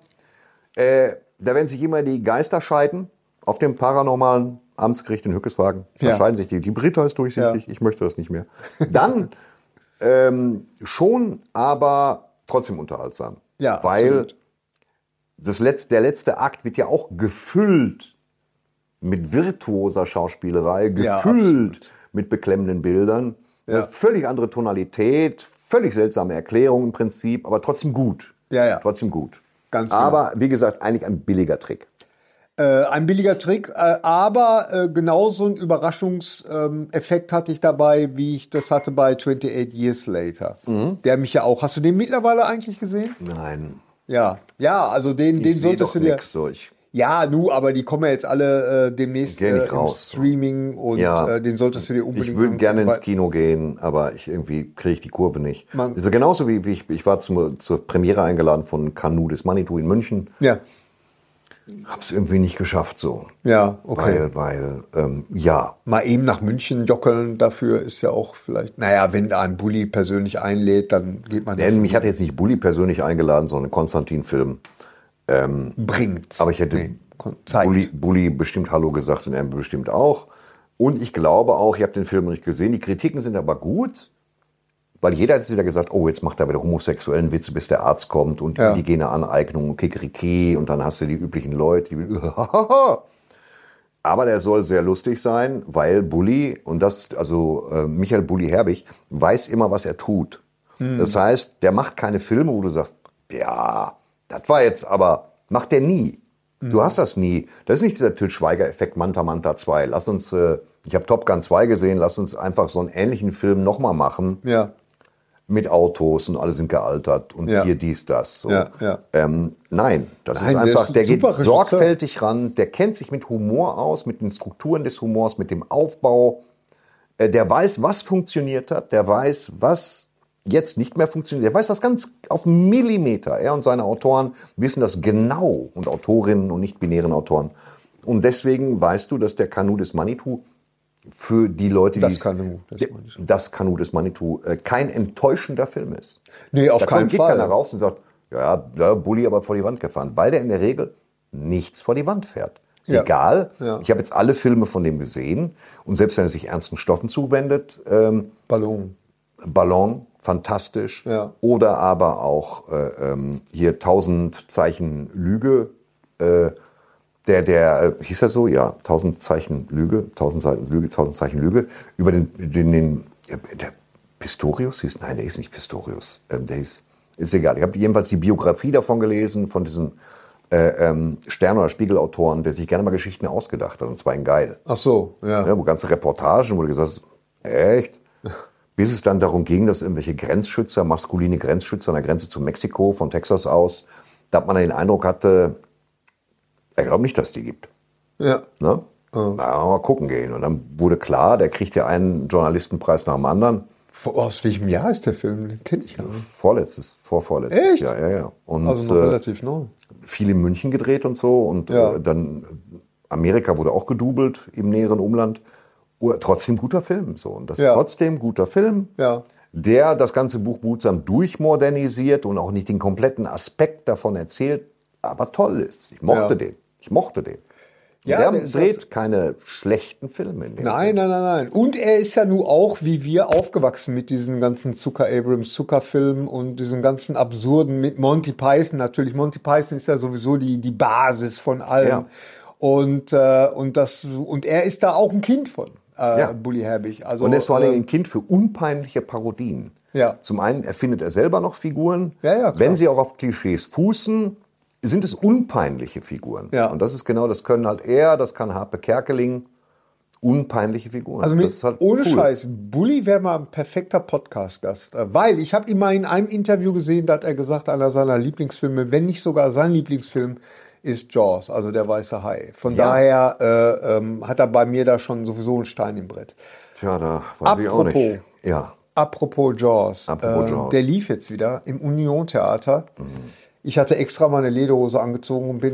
Da werden sich immer die Geister scheiden auf dem paranormalen Amtsgericht in Hückeswagen. Da Ja. scheiden sich die Britta ist durchsichtig, ich möchte das nicht mehr. Dann schon, aber trotzdem unterhaltsam. Ja, weil absolut. der letzte Akt wird ja auch gefüllt mit virtuoser Schauspielerei, gefüllt mit beklemmenden Bildern. Eine völlig andere Tonalität, völlig seltsame Erklärung im Prinzip, aber trotzdem gut. Ja. Trotzdem gut. Ganz genau. Aber wie gesagt, eigentlich ein billiger Trick. Ein billiger Trick, aber genauso ein Überraschungseffekt hatte ich dabei, wie ich das hatte bei 28 Years Later. Der mich ja auch. Hast du den mittlerweile eigentlich gesehen? Nein. Ja, also den solltest du dir. Ja, aber die kommen ja jetzt alle demnächst im Streaming und den solltest du dir unbedingt. Ich würde gerne ins Kino gehen, aber irgendwie kriege ich die Kurve nicht. Also genauso wie ich war zur Premiere eingeladen von Canu des Manitou in München. Ja. Hab's irgendwie nicht geschafft so. Ja, okay. Weil mal eben nach München jockeln dafür ist ja auch vielleicht, wenn da ein Bulli persönlich einlädt, dann geht man... Mich hat jetzt nicht Bulli persönlich eingeladen, sondern Konstantin-Film. Bringt's. Aber ich hätte Bulli bestimmt Hallo gesagt und er bestimmt auch. Und ich glaube auch, ich habe den Film noch nicht gesehen, die Kritiken sind aber gut. Weil jeder hat jetzt wieder gesagt, oh, jetzt macht er wieder homosexuellen Witze, bis der Arzt kommt und indigene Aneignung und Kikeriki und dann hast du die üblichen Leute, die aber der soll sehr lustig sein, weil Bulli, Michael Bulli-Herbig, weiß immer, was er tut. Das heißt, der macht keine Filme, wo du sagst, ja, das war jetzt aber, macht der nie. Du hast das nie. Das ist nicht dieser Til Schweiger-Effekt Manta Manta 2. Ich habe Top Gun 2 gesehen, lass uns einfach so einen ähnlichen Film nochmal machen. Ja. Mit Autos und alle sind gealtert und hier dies, das. So. Nein, ist einfach, der geht sorgfältig ran, der kennt sich mit Humor aus, mit den Strukturen des Humors, mit dem Aufbau. Der weiß, was funktioniert hat, der weiß, was jetzt nicht mehr funktioniert. Der weiß das ganz auf Millimeter. Er und seine Autoren wissen das genau und Autorinnen und nicht-binären Autoren. Und deswegen weißt du, dass der Canu des Manitou für die Leute, das Canu des Manitou kein enttäuschender Film ist. Nee, auf keinen Fall. Da geht keiner raus und sagt, Bulli aber vor die Wand gefahren, weil der in der Regel nichts vor die Wand fährt. Egal, ich habe jetzt alle Filme von dem gesehen und selbst wenn er sich ernsten Stoffen zuwendet, Ballon, fantastisch, oder aber auch hier 1000 Zeichen Lüge, der hieß er so? Ja, 1000 Zeichen Lüge, 1000 Seiten Lüge, 1000 Zeichen Lüge. Über der Pistorius hieß? Nein, der ist nicht Pistorius. Ist egal. Ich habe jedenfalls die Biografie davon gelesen, von diesem Stern- oder Spiegelautoren, der sich gerne mal Geschichten ausgedacht hat, und zwar in geil. Ach so, Wo ganze Reportagen, wo du gesagt hast, echt? Bis es dann darum ging, dass irgendwelche Grenzschützer, maskuline Grenzschützer an der Grenze zu Mexiko, von Texas aus, da hat man den Eindruck hatte, er glaubt nicht, dass es die gibt. Ja. Ne? Mal gucken gehen. Und dann wurde klar, der kriegt ja einen Journalistenpreis nach dem anderen. Aus welchem Jahr ist der Film? Den kenne ich ja nicht. Vorvorletztes Echt? Jahr. Ja. Und, also noch relativ neu. Viel in München gedreht und so. Und dann Amerika wurde auch gedoubelt im näheren Umland. Trotzdem guter Film. So. Und das ist trotzdem guter Film, der das ganze Buch behutsam durchmodernisiert und auch nicht den kompletten Aspekt davon erzählt, aber toll ist. Ich mochte den. Ja, der dreht keine schlechten Filme. Nein. Und er ist ja nun auch, wie wir, aufgewachsen mit diesen ganzen Zucker-Abrams-Zucker-Filmen und diesen ganzen absurden, mit Monty Python natürlich. Monty Python ist ja sowieso die Basis von allem. Ja. Und er ist da auch ein Kind von, Bully Herbig. Also, und er ist vor allem ein Kind für unpeinliche Parodien. Ja. Zum einen erfindet er selber noch Figuren. Ja, wenn sie auch auf Klischees fußen, sind es unpeinliche Figuren. Ja. Und das ist genau, das können halt das kann Harpe Kerkeling, unpeinliche Figuren. Also das ist halt ohne cool. Scheiß, Bully wäre mal ein perfekter Podcast-Gast. Weil ich habe ihn mal in einem Interview gesehen, da hat er gesagt, einer seiner Lieblingsfilme, wenn nicht sogar sein Lieblingsfilm, ist Jaws, also der weiße Hai. Von daher hat er bei mir da schon sowieso einen Stein im Brett. Tja, da weiß ich auch nicht. Ja. Apropos Jaws. Der lief jetzt wieder im Union-Theater. Ich hatte extra meine Lederhose angezogen und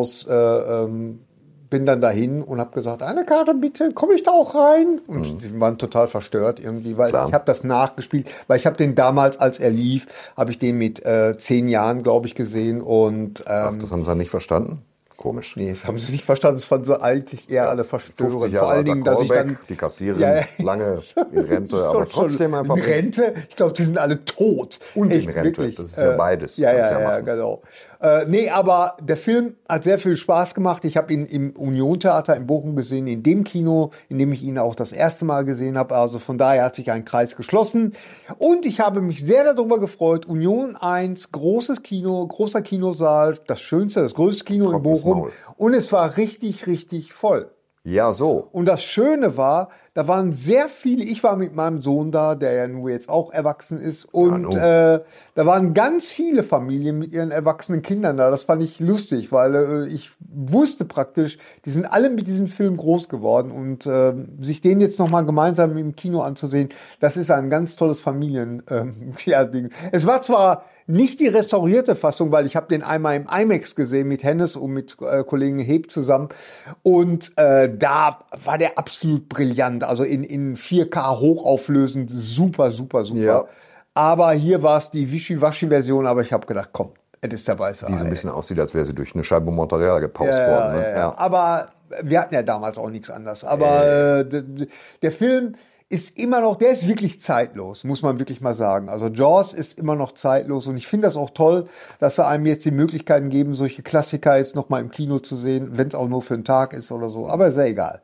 bin dann dahin und habe gesagt, eine Karte bitte, komme ich da auch rein? Und die waren total verstört irgendwie, weil ich habe das nachgespielt, weil ich habe den damals, als er lief, habe ich den mit 10 Jahren, glaube ich, gesehen. Und Ach, das haben sie dann nicht verstanden? Komisch. Nee, das haben sie nicht verstanden. Das fanden so eigentlich eher alle verstörend. 50 Jahre vor allen Dingen, dass ich dann die Kassiererin lange in Rente, aber trotzdem einfach in Rente. Ich glaube, die sind alle tot. Und echt, in Rente. wirklich. Das ist ja beides. Ja, genau. Nee, aber der Film hat sehr viel Spaß gemacht. Ich habe ihn im Union-Theater in Bochum gesehen, in dem Kino, in dem ich ihn auch das erste Mal gesehen habe. Also von daher hat sich ein Kreis geschlossen. Und ich habe mich sehr darüber gefreut. Union 1, großes Kino, großer Kinosaal, das schönste, das größte Kino in Bochum. Und es war richtig, richtig voll. Ja, so. Und das Schöne war, da waren sehr viele, ich war mit meinem Sohn da, der ja nur jetzt auch erwachsen ist, und da waren ganz viele Familien mit ihren erwachsenen Kindern da. Das fand ich lustig, weil ich wusste praktisch, die sind alle mit diesem Film groß geworden, und sich den jetzt nochmal gemeinsam im Kino anzusehen, das ist ein ganz tolles Familien-Ding. Es war zwar nicht die restaurierte Fassung, weil ich habe den einmal im IMAX gesehen mit Hennes und mit Kollegen Heb zusammen, und da war der absolut brillant, also in 4K hochauflösend, super, super, super. Ja. Aber hier war es die Wischiwaschi-Version, aber ich habe gedacht, komm, es ist der weiße Hai. Die so ein bisschen aussieht, als wäre sie durch eine Scheibe Mozzarella gepaust worden. Ne? Ja. Aber wir hatten ja damals auch nichts anderes. Aber der Film ist immer noch, der ist wirklich zeitlos, muss man wirklich mal sagen. Also Jaws ist immer noch zeitlos, und ich finde das auch toll, dass sie einem jetzt die Möglichkeiten geben, solche Klassiker jetzt noch mal im Kino zu sehen, wenn es auch nur für einen Tag ist oder so, aber sehr egal.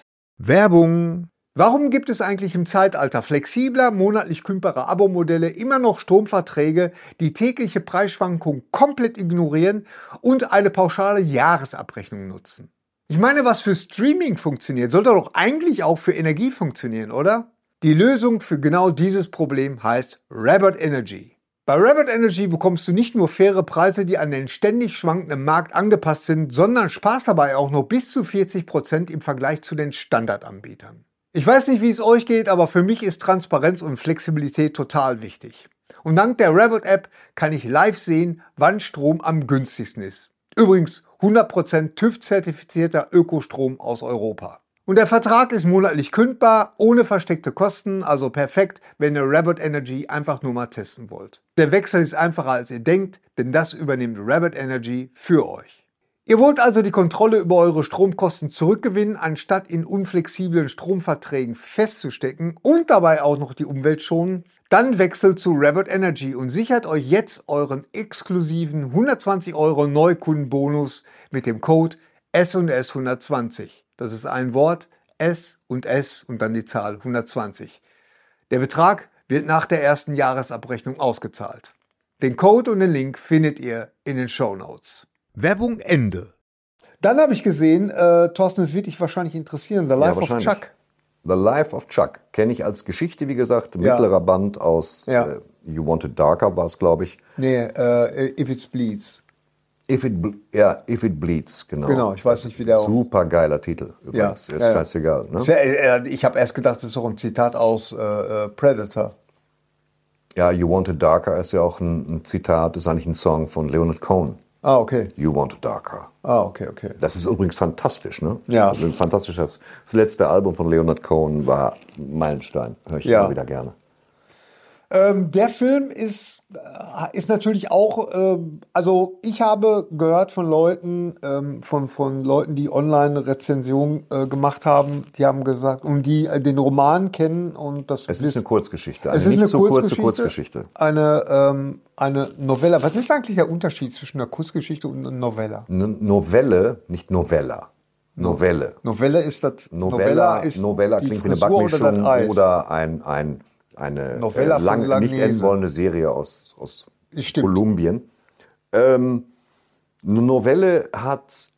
Werbung. Warum gibt es eigentlich im Zeitalter flexibler, monatlich kündbarer Abo-Modelle immer noch Stromverträge, die tägliche Preisschwankungen komplett ignorieren und eine pauschale Jahresabrechnung nutzen? Ich meine, was für Streaming funktioniert, sollte doch eigentlich auch für Energie funktionieren, oder? Die Lösung für genau dieses Problem heißt Rabbit Energy. Bei Rabbit Energy bekommst du nicht nur faire Preise, die an den ständig schwankenden Markt angepasst sind, sondern sparst dabei auch noch bis zu 40% im Vergleich zu den Standardanbietern. Ich weiß nicht, wie es euch geht, aber für mich ist Transparenz und Flexibilität total wichtig. Und dank der Rabbit App kann ich live sehen, wann Strom am günstigsten ist. Übrigens 100% TÜV-zertifizierter Ökostrom aus Europa. Und der Vertrag ist monatlich kündbar, ohne versteckte Kosten, also perfekt, wenn ihr Rabbit Energy einfach nur mal testen wollt. Der Wechsel ist einfacher, als ihr denkt, denn das übernimmt Rabbit Energy für euch. Ihr wollt also die Kontrolle über eure Stromkosten zurückgewinnen, anstatt in unflexiblen Stromverträgen festzustecken und dabei auch noch die Umwelt schonen? Dann wechselt zu Rabbit Energy und sichert euch jetzt euren exklusiven 120 € Neukundenbonus mit dem Code S&S 120. Das ist ein Wort, S und dann die Zahl 120. Der Betrag wird nach der ersten Jahresabrechnung ausgezahlt. Den Code und den Link findet ihr in den Shownotes. Werbung Ende. Dann habe ich gesehen, Thorsten, es wird dich wahrscheinlich interessieren, The Life of Chuck. The Life of Chuck kenne ich als Geschichte, wie gesagt, mittlerer Band aus You Want It Darker war es, glaube ich. Nee, If It Bleeds. If It Bleeds, genau. Genau, ich weiß nicht, wie der auch... Super geiler Titel übrigens, ist scheißegal. Ne? Ich habe erst gedacht, das ist doch ein Zitat aus Predator. Ja, You Want It Darker ist ja auch ein Zitat, ist eigentlich ein Song von Leonard Cohen. Ah, okay. You Want It Darker. Ah, okay. Das ist übrigens fantastisch, ne? Ja. Also ein fantastisches. Das letzte Album von Leonard Cohen war Meilenstein. Höre ich immer wieder gerne. Der Film ist natürlich auch, also ich habe gehört von Leuten, von Leuten, die Online-Rezensionen gemacht haben, die haben gesagt, und die den Roman kennen, und das es ist eine Kurzgeschichte, es ist nicht eine so kurze Kurzgeschichte. Eine Novella. Was ist eigentlich der Unterschied zwischen einer Kurzgeschichte und einer Novella? Eine Novelle, nicht Novella. Novelle. Novelle ist das. Novella klingt wie eine Backmischung oder eine nicht enden wollende Serie aus Kolumbien. Eine Novelle hat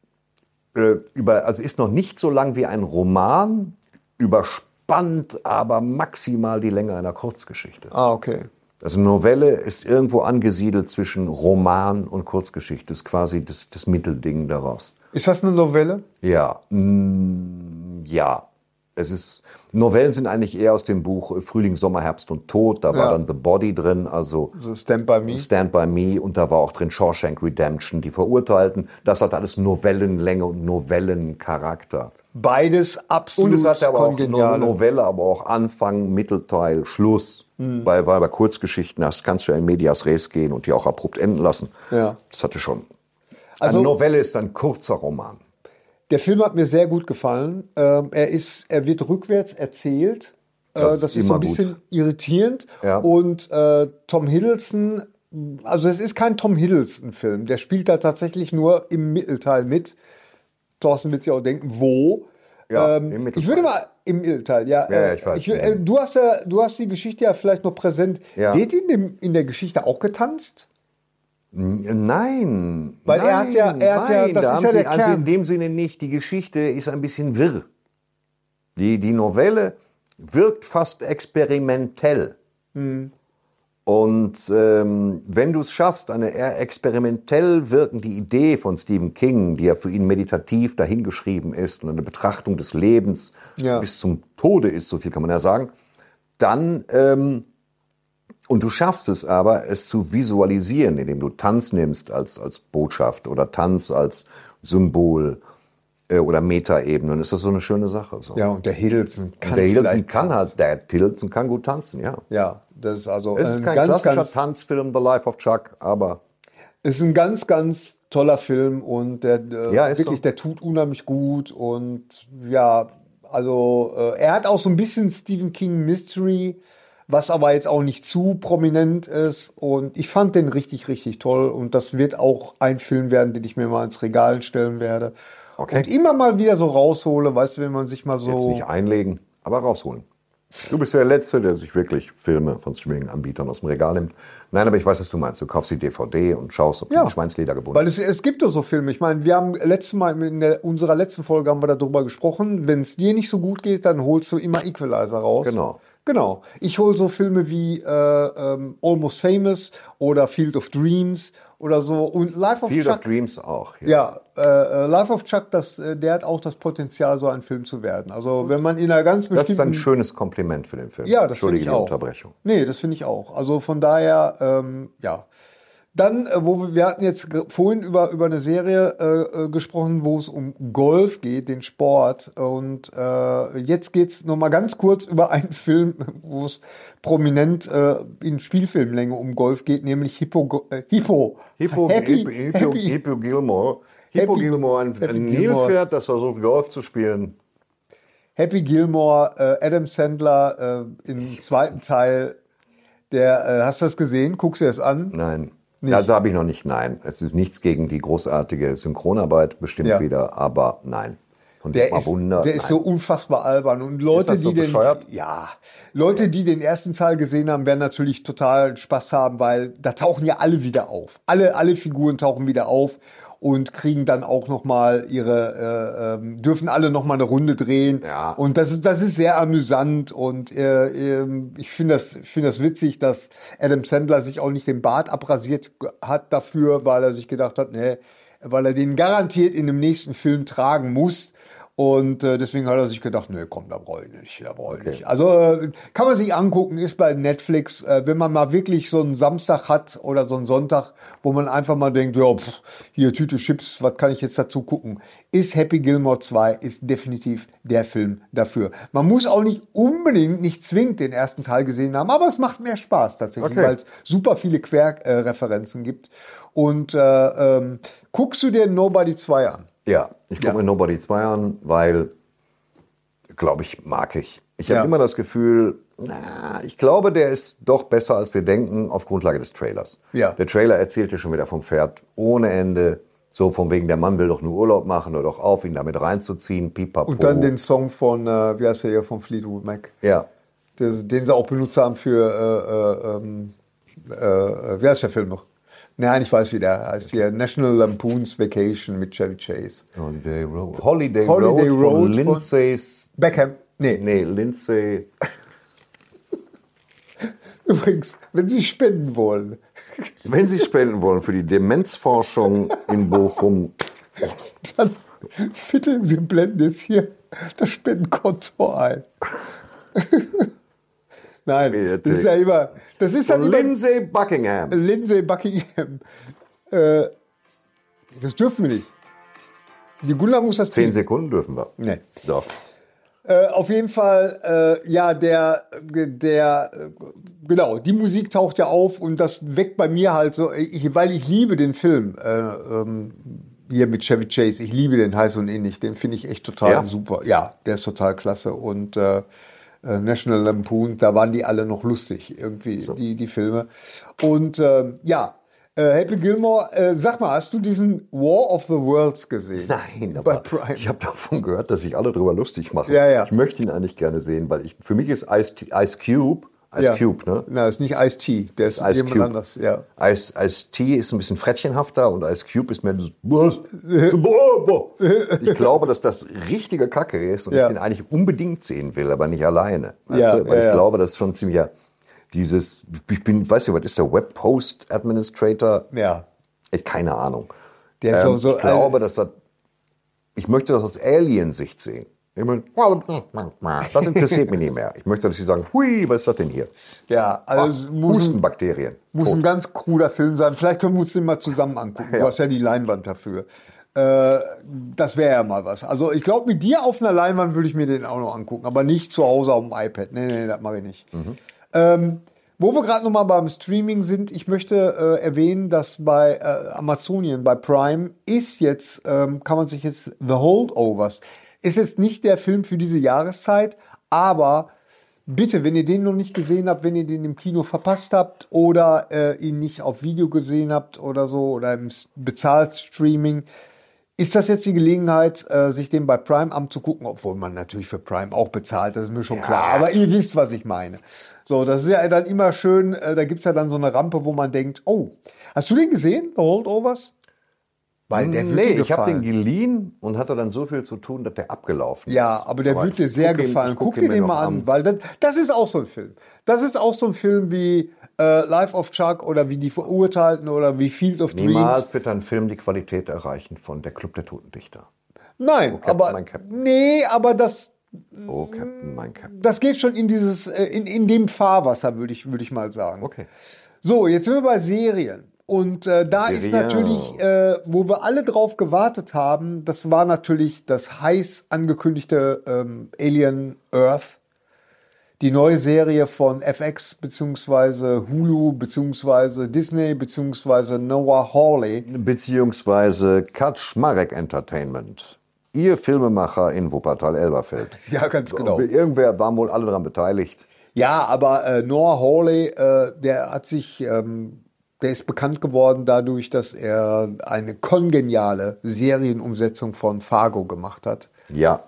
ist noch nicht so lang wie ein Roman, überspannt aber maximal die Länge einer Kurzgeschichte. Ah, okay. Also eine Novelle ist irgendwo angesiedelt zwischen Roman und Kurzgeschichte. Das ist quasi das Mittelding daraus. Ist das eine Novelle? Ja. Ja. Novellen sind eigentlich eher aus dem Buch Frühling, Sommer, Herbst und Tod. Da war dann The Body drin, also Stand by Me. Stand by Me, und da war auch drin Shawshank Redemption, die Verurteilten. Das hat alles Novellenlänge und Novellencharakter. Beides absolut. Und es hat aber auch Novelle, aber auch Anfang, Mittelteil, Schluss. Bei Kurzgeschichten kannst du ja in Medias Res gehen und die auch abrupt enden lassen. Ja. Das hatte schon. Also, eine Novelle ist ein kurzer Roman. Der Film hat mir sehr gut gefallen. Er wird rückwärts erzählt. Das ist so ein bisschen irritierend. Ja. Und Tom Hiddleston also es ist kein Tom Hiddleston-Film. Der spielt da tatsächlich nur im Mittelteil mit. Thorsten wird sich auch denken, wo? Ja, im Mittelteil. Ich würde mal im Mittelteil, ja. Ja, ich weiß. Du hast die Geschichte ja vielleicht noch präsent. Ja. Wird in der Geschichte auch getanzt? Nein. Weil nein, er hat ja, nein, das da ist haben ja Sie, der also Kern. in dem Sinne nicht. Die Geschichte ist ein bisschen wirr. Die Novelle wirkt fast experimentell. Und wenn du es schaffst, eine eher experimentell wirkende Idee von Stephen King, die ja für ihn meditativ dahingeschrieben ist und eine Betrachtung des Lebens bis zum Tode ist, so viel kann man ja sagen, dann, und du schaffst es aber, es zu visualisieren, indem du Tanz nimmst als Botschaft oder Tanz als Symbol oder Metaebene, dann ist das so eine schöne Sache. So. Ja, und der Hiddleston kann Der Hiddleston kann gut tanzen, ja. Ja, das ist also Es ist kein klassischer Tanzfilm, The Life of Chuck, aber ist ein ganz, ganz toller Film und der ist wirklich, so. der tut unheimlich gut und ja, also er hat auch so ein bisschen Stephen King Mystery, was aber jetzt auch nicht zu prominent ist und ich fand den richtig, richtig toll und das wird auch ein Film werden, den ich mir mal ins Regal stellen werde. Okay. Und immer mal wieder so raushole, weißt du, wenn man sich mal so... jetzt nicht einlegen, aber rausholen. Du bist der Letzte, der sich wirklich Filme von Streaming-Anbietern aus dem Regal nimmt. Nein, aber ich weiß, was du meinst. Du kaufst die DVD und schaust, ob die in Schweinsleder gebunden Weil es gibt doch so Filme. Ich meine, wir haben letztes Mal unserer letzten Folge haben wir darüber gesprochen. Wenn es dir nicht so gut geht, dann holst du immer Equalizer raus. Genau. Ich hole so Filme wie Almost Famous oder Field of Dreams oder so. Und Life of Chuck. Field of Dreams auch. Ja, Life of Chuck, der hat auch das Potenzial, so ein Film zu werden. Also wenn man in einer ganz bestimmten... Das ist ein schönes Kompliment für den Film. Ja, das finde ich die auch. Unterbrechung. Nee, das finde ich auch. Also von daher, ja. Dann, wir hatten jetzt vorhin über eine Serie gesprochen, wo es um Golf geht, den Sport. Und jetzt geht's noch mal ganz kurz über einen Film, wo es prominent in Spielfilmlänge um Golf geht, nämlich Hippo Gilmore. Hippo Gilmore, ein Nilpferd, das versucht Golf zu spielen. Happy Gilmore, Adam Sandler im zweiten Teil. Hast du das gesehen? Guckst du das an? Nein. Nicht. Also habe ich noch nicht, nein. Es ist nichts gegen die großartige Synchronarbeit, bestimmt wieder, aber nein. Und der ist so unfassbar albern. Und Leute, die den ersten Teil gesehen haben, werden natürlich total Spaß haben, weil da tauchen ja alle wieder auf. Alle Figuren tauchen wieder auf und kriegen dann auch nochmal dürfen alle nochmal eine Runde drehen. Ja. Und das ist sehr amüsant und ich finde das witzig, dass Adam Sandler sich auch nicht den Bart abrasiert hat dafür, weil er sich gedacht hat, weil er den garantiert in dem nächsten Film tragen muss. Und deswegen hat er sich gedacht, nee, komm, da brauche ich nicht. Also kann man sich angucken, ist bei Netflix, wenn man mal wirklich so einen Samstag hat oder so einen Sonntag, wo man einfach mal denkt, ja, hier Tüte Chips, was kann ich jetzt dazu gucken? Ist Happy Gilmore 2, ist definitiv der Film dafür. Man muss auch nicht zwingend den ersten Teil gesehen haben, aber es macht mehr Spaß tatsächlich, weil es super viele Querreferenzen gibt. Und guckst du dir Nobody 2 an? Ja, ich gucke mir Nobody 2 an, weil, glaube ich, mag ich. Ich habe immer das Gefühl, ich glaube, der ist doch besser, als wir denken, auf Grundlage des Trailers. Ja. Der Trailer erzählt ja schon wieder vom Pferd ohne Ende. So von wegen, der Mann will doch nur Urlaub machen, hör doch auf, ihn damit reinzuziehen, pipapo. Und dann den Song von, wie heißt der hier, von Fleetwood Mac. Ja. Den sie auch benutzt haben für, wie heißt der Film noch? Nein, ich weiß, wie der heißt hier. National Lampoon's Vacation mit Chevy Chase. Holiday Road von Lindsay's... Beckham. Nee, Lindsay... Übrigens, wenn Sie spenden wollen. Wenn Sie spenden wollen für die Demenzforschung in Bochum... Dann bitte, wir blenden jetzt hier das Spendenkonto ein. Nein, das ist ja immer... Das ist dann Lindsay Buckingham. Lindsay Buckingham. Das dürfen wir nicht. Die Gunda muss das 10 Sekunden dürfen wir. Nee. Doch. Auf jeden Fall, genau, die Musik taucht ja auf und das weckt bei mir halt so, weil ich liebe den Film hier mit Chevy Chase, ich liebe den heiß und ähnlich, den finde ich echt total super. Ja, der ist total klasse und National Lampoon, da waren die alle noch lustig, irgendwie, so. die Filme. Und Happy Gilmore, sag mal, hast du diesen War of the Worlds gesehen? Nein, aber ich habe davon gehört, dass sich alle drüber lustig machen. Ja. Ich möchte ihn eigentlich gerne sehen, weil für mich ist Ice Cube, ne? Na, ist nicht Ice-T, der ist Ice jemand Cube. anders. Ja. Ice-T ist ein bisschen frettchenhafter und Ice Cube ist mehr so, ich glaube, dass das richtige Kacke ist und ich den eigentlich unbedingt sehen will, aber nicht alleine. Weißt du? Weil ich glaube, das ist schon ziemlich... Weißt du, was ist der Web Post Administrator? Ja. Keine Ahnung. Ich glaube, ich möchte das aus Alien-Sicht sehen. Das interessiert mich nicht mehr. Ich möchte, dass sie sagen, hui, was ist das denn hier? Ja, also Hustenbakterien. Muss ein ganz cooler Film sein. Vielleicht können wir uns den mal zusammen angucken. Du hast ja die Leinwand dafür. Das wäre ja mal was. Also ich glaube, mit dir auf einer Leinwand würde ich mir den auch noch angucken. Aber nicht zu Hause auf dem iPad. Nee, das mache ich nicht. Wo wir gerade nochmal beim Streaming sind, ich möchte erwähnen, dass bei Amazonien, bei Prime, ist jetzt, kann man sich jetzt The Holdovers, ist jetzt nicht der Film für diese Jahreszeit, aber bitte, wenn ihr den noch nicht gesehen habt, wenn ihr den im Kino verpasst habt oder ihn nicht auf Video gesehen habt oder so oder im Bezahlstreaming, ist das jetzt die Gelegenheit, sich den bei Prime anzugucken, obwohl man natürlich für Prime auch bezahlt, das ist mir schon klar. Aber ihr wisst, was ich meine. So, das ist ja dann immer schön, da gibt es ja dann so eine Rampe, wo man denkt, oh, hast du den gesehen, The Holdovers? Weil der wird dir gefallen. Ich habe den geliehen und hatte dann so viel zu tun, dass der abgelaufen ist. Ja, aber der wird dir sehr gefallen. Guck dir den mal an, weil das ist auch so ein Film. Das ist auch so ein Film wie Life of Chuck oder wie Die Verurteilten oder wie Field of Dreams. Niemals wird ein Film die Qualität erreichen von Der Club der Toten Dichter. Nein, aber das... Oh, Captain, mein Captain. Das geht schon in dieses, in dem Fahrwasser, würde ich mal sagen. Okay. So, jetzt sind wir bei Serien. Und da ist natürlich, wo wir alle drauf gewartet haben, das war natürlich das heiß angekündigte Alien Earth. Die neue Serie von FX bzw. Hulu bzw. Disney bzw. Noah Hawley. Beziehungsweise Kaczmarek Entertainment. Ihr Filmemacher in Wuppertal-Elberfeld. Ja, ganz genau. Irgendwer waren wohl alle daran beteiligt. Ja, aber Noah Hawley, der hat sich... Der ist bekannt geworden dadurch, dass er eine kongeniale Serienumsetzung von Fargo gemacht hat. Ja.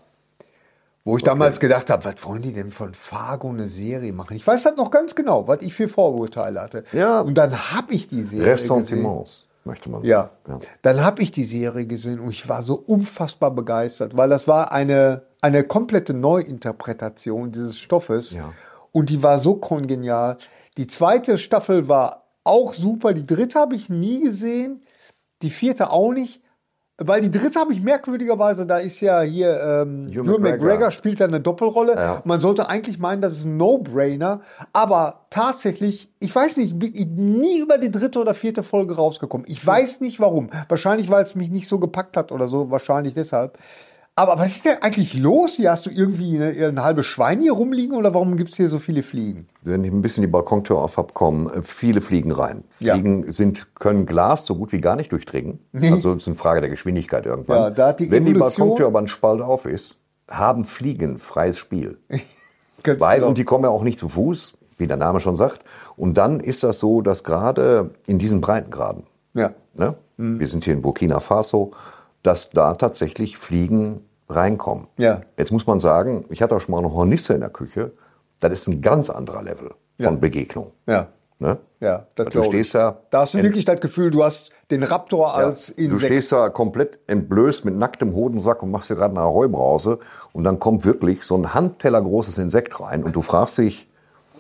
Wo ich damals gedacht habe, was wollen die denn von Fargo eine Serie machen? Ich weiß das noch ganz genau, was ich für Vorurteile hatte. Ja. Und dann habe ich die Serie Ressentiments, möchte man sagen. Ja. Dann habe ich die Serie gesehen und ich war so unfassbar begeistert, weil das war eine komplette Neuinterpretation dieses Stoffes. Ja. Und die war so kongenial. Die zweite Staffel war auch super. Die dritte habe ich nie gesehen. Die vierte auch nicht. Weil die dritte habe ich merkwürdigerweise, da ist ja hier Ewan McGregor spielt da eine Doppelrolle. Ja. Man sollte eigentlich meinen, das ist ein No-Brainer. Aber tatsächlich, ich weiß nicht, bin nie über die dritte oder vierte Folge rausgekommen. Ich weiß nicht warum. Wahrscheinlich, weil es mich nicht so gepackt hat oder so. Wahrscheinlich deshalb. Aber was ist denn eigentlich los hier? Hast du irgendwie ein halbes Schwein hier rumliegen oder warum gibt es hier so viele Fliegen? Wenn ich ein bisschen die Balkontür auf habe, kommen viele Fliegen rein. Fliegen können Glas so gut wie gar nicht durchdringen. Nee. Also es ist eine Frage der Geschwindigkeit irgendwann. Ja, da hat die Wenn die Balkontür aber ein Spalt auf ist, haben Fliegen freies Spiel. Und die kommen ja auch nicht zu Fuß, wie der Name schon sagt. Und dann ist das so, dass gerade in diesen Breitengraden, wir sind hier in Burkina Faso, dass da tatsächlich Fliegen reinkommen. Ja. Jetzt muss man sagen, ich hatte auch schon mal eine Hornisse in der Küche. Das ist ein ganz anderer Level von Begegnung. Ja. Ne? Ja, das du stehst da. Da hast du wirklich das Gefühl, du hast den Raptor als Insekt. Du stehst da komplett entblößt mit nacktem Hodensack und machst dir gerade eine Ahoi-Brause. Und dann kommt wirklich so ein handtellergroßes Insekt rein. Und du fragst dich,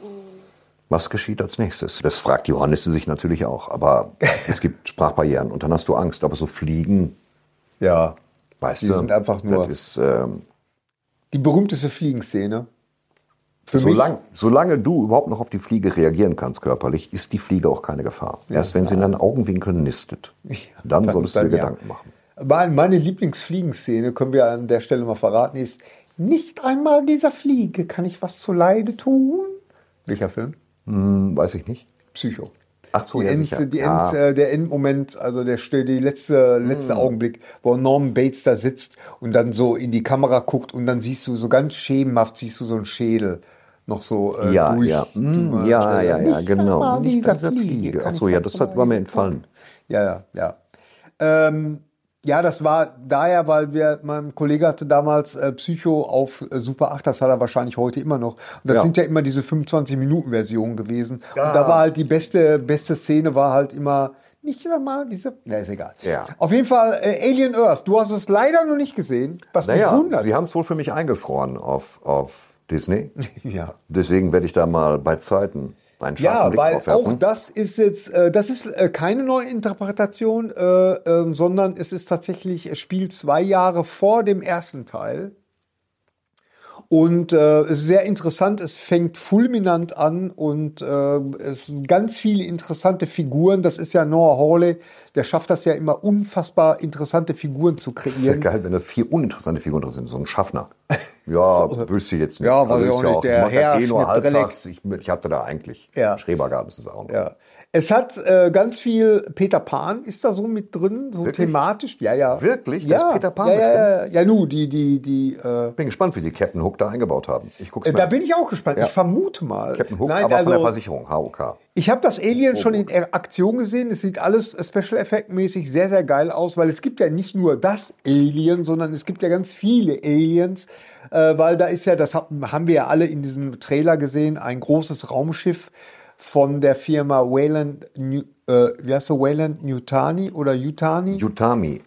was geschieht als nächstes? Das fragt die Hornisse sich natürlich auch. Aber es gibt Sprachbarrieren und dann hast du Angst. Aber so Fliegen, weißt du, sind einfach nur... Das ist, die berühmteste Fliegenszene. Solange du überhaupt noch auf die Fliege reagieren kannst körperlich, ist die Fliege auch keine Gefahr. Erst wenn sie in deinen Augenwinkeln nistet, dann solltest du dir Gedanken machen. Meine Lieblingsfliegenszene, können wir an der Stelle mal verraten, ist: Nicht einmal dieser Fliege kann ich was zuleide tun. Welcher Film? Weiß ich nicht. Psycho. Ach so, der Endmoment, also der letzte Augenblick, wo Norman Bates da sitzt und dann so in die Kamera guckt und dann siehst du so ganz schemenhaft so einen Schädel noch so Ja, durch. ja. Genau. Nicht bei dieser Fliege. Ach so, ja, das war mir entfallen. Ja. Ja, das war daher, weil mein Kollege hatte damals Psycho auf Super 8, das hat er wahrscheinlich heute immer noch. Und das sind ja immer diese 25-Minuten-Versionen gewesen. Ja. Und da war halt die beste Szene war halt immer, nicht immer diese, ist egal. Ja. Auf jeden Fall Alien Earth, du hast es leider noch nicht gesehen, was mich wundert. Sie haben es wohl für mich eingefroren auf Disney. Ja. Deswegen werde ich da mal bei Zeiten einen scharfen Blick drauf werfen. Auch das ist jetzt, das ist keine neue Interpretation, sondern es ist tatsächlich, es spielt 2 Jahre vor dem ersten Teil. Und es ist sehr interessant, es fängt fulminant an und es sind ganz viele interessante Figuren. Das ist ja Noah Hawley, der schafft das ja immer unfassbar interessante Figuren zu kreieren. Wäre geil, wenn da 4 uninteressante Figuren drin sind, so ein Schaffner. Ja, wüsste ich jetzt nicht. Ja, weiß ich auch nicht. Der Herr nur halbtags. Ich hatte da eigentlich Schrebergarten, ist es auch noch. Ja. Es hat ganz viel Peter Pan ist da so mit drin, so wirklich? Thematisch. Ja. Wirklich? Ja. Da ist Peter Pan mit drin? Ja, nu, Bin gespannt, wie sie Captain Hook da eingebaut haben. Ich guck's mir da bin ich auch gespannt. Ja. Ich vermute mal. Captain Hook, aber von der Versicherung, HOK. Ich habe das Alien schon in Aktion gesehen. Es sieht alles Special Effect mäßig sehr, sehr geil aus, weil es gibt ja nicht nur das Alien, sondern es gibt ja ganz viele Aliens. Weil da ist ja, das haben wir ja alle in diesem Trailer gesehen, ein großes Raumschiff von der Firma Weyland Yutani oder Yutani? Yutami.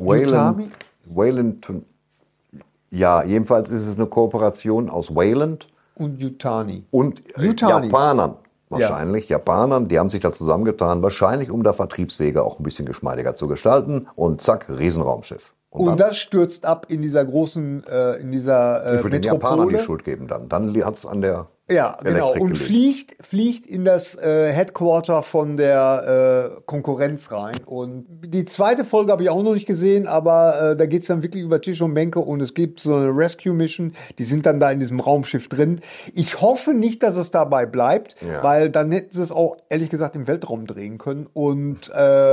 Weyland. Ja, jedenfalls ist es eine Kooperation aus Weyland und Yutani. Und Japanern. Wahrscheinlich Japanern, die haben sich da zusammengetan, wahrscheinlich um da Vertriebswege auch ein bisschen geschmeidiger zu gestalten. Und zack, Riesenraumschiff. Und das stürzt ab in dieser großen, ich würde den Japanern die Schuld geben dann. Dann hat es an der genau. Und fliegt in das Headquarter von der Konkurrenz rein. Und die zweite Folge habe ich auch noch nicht gesehen, aber da geht es dann wirklich über Tisch und Bänke und es gibt so eine Rescue-Mission. Die sind dann da in diesem Raumschiff drin. Ich hoffe nicht, dass es dabei bleibt, weil dann hätten sie es auch, ehrlich gesagt, im Weltraum drehen können. Und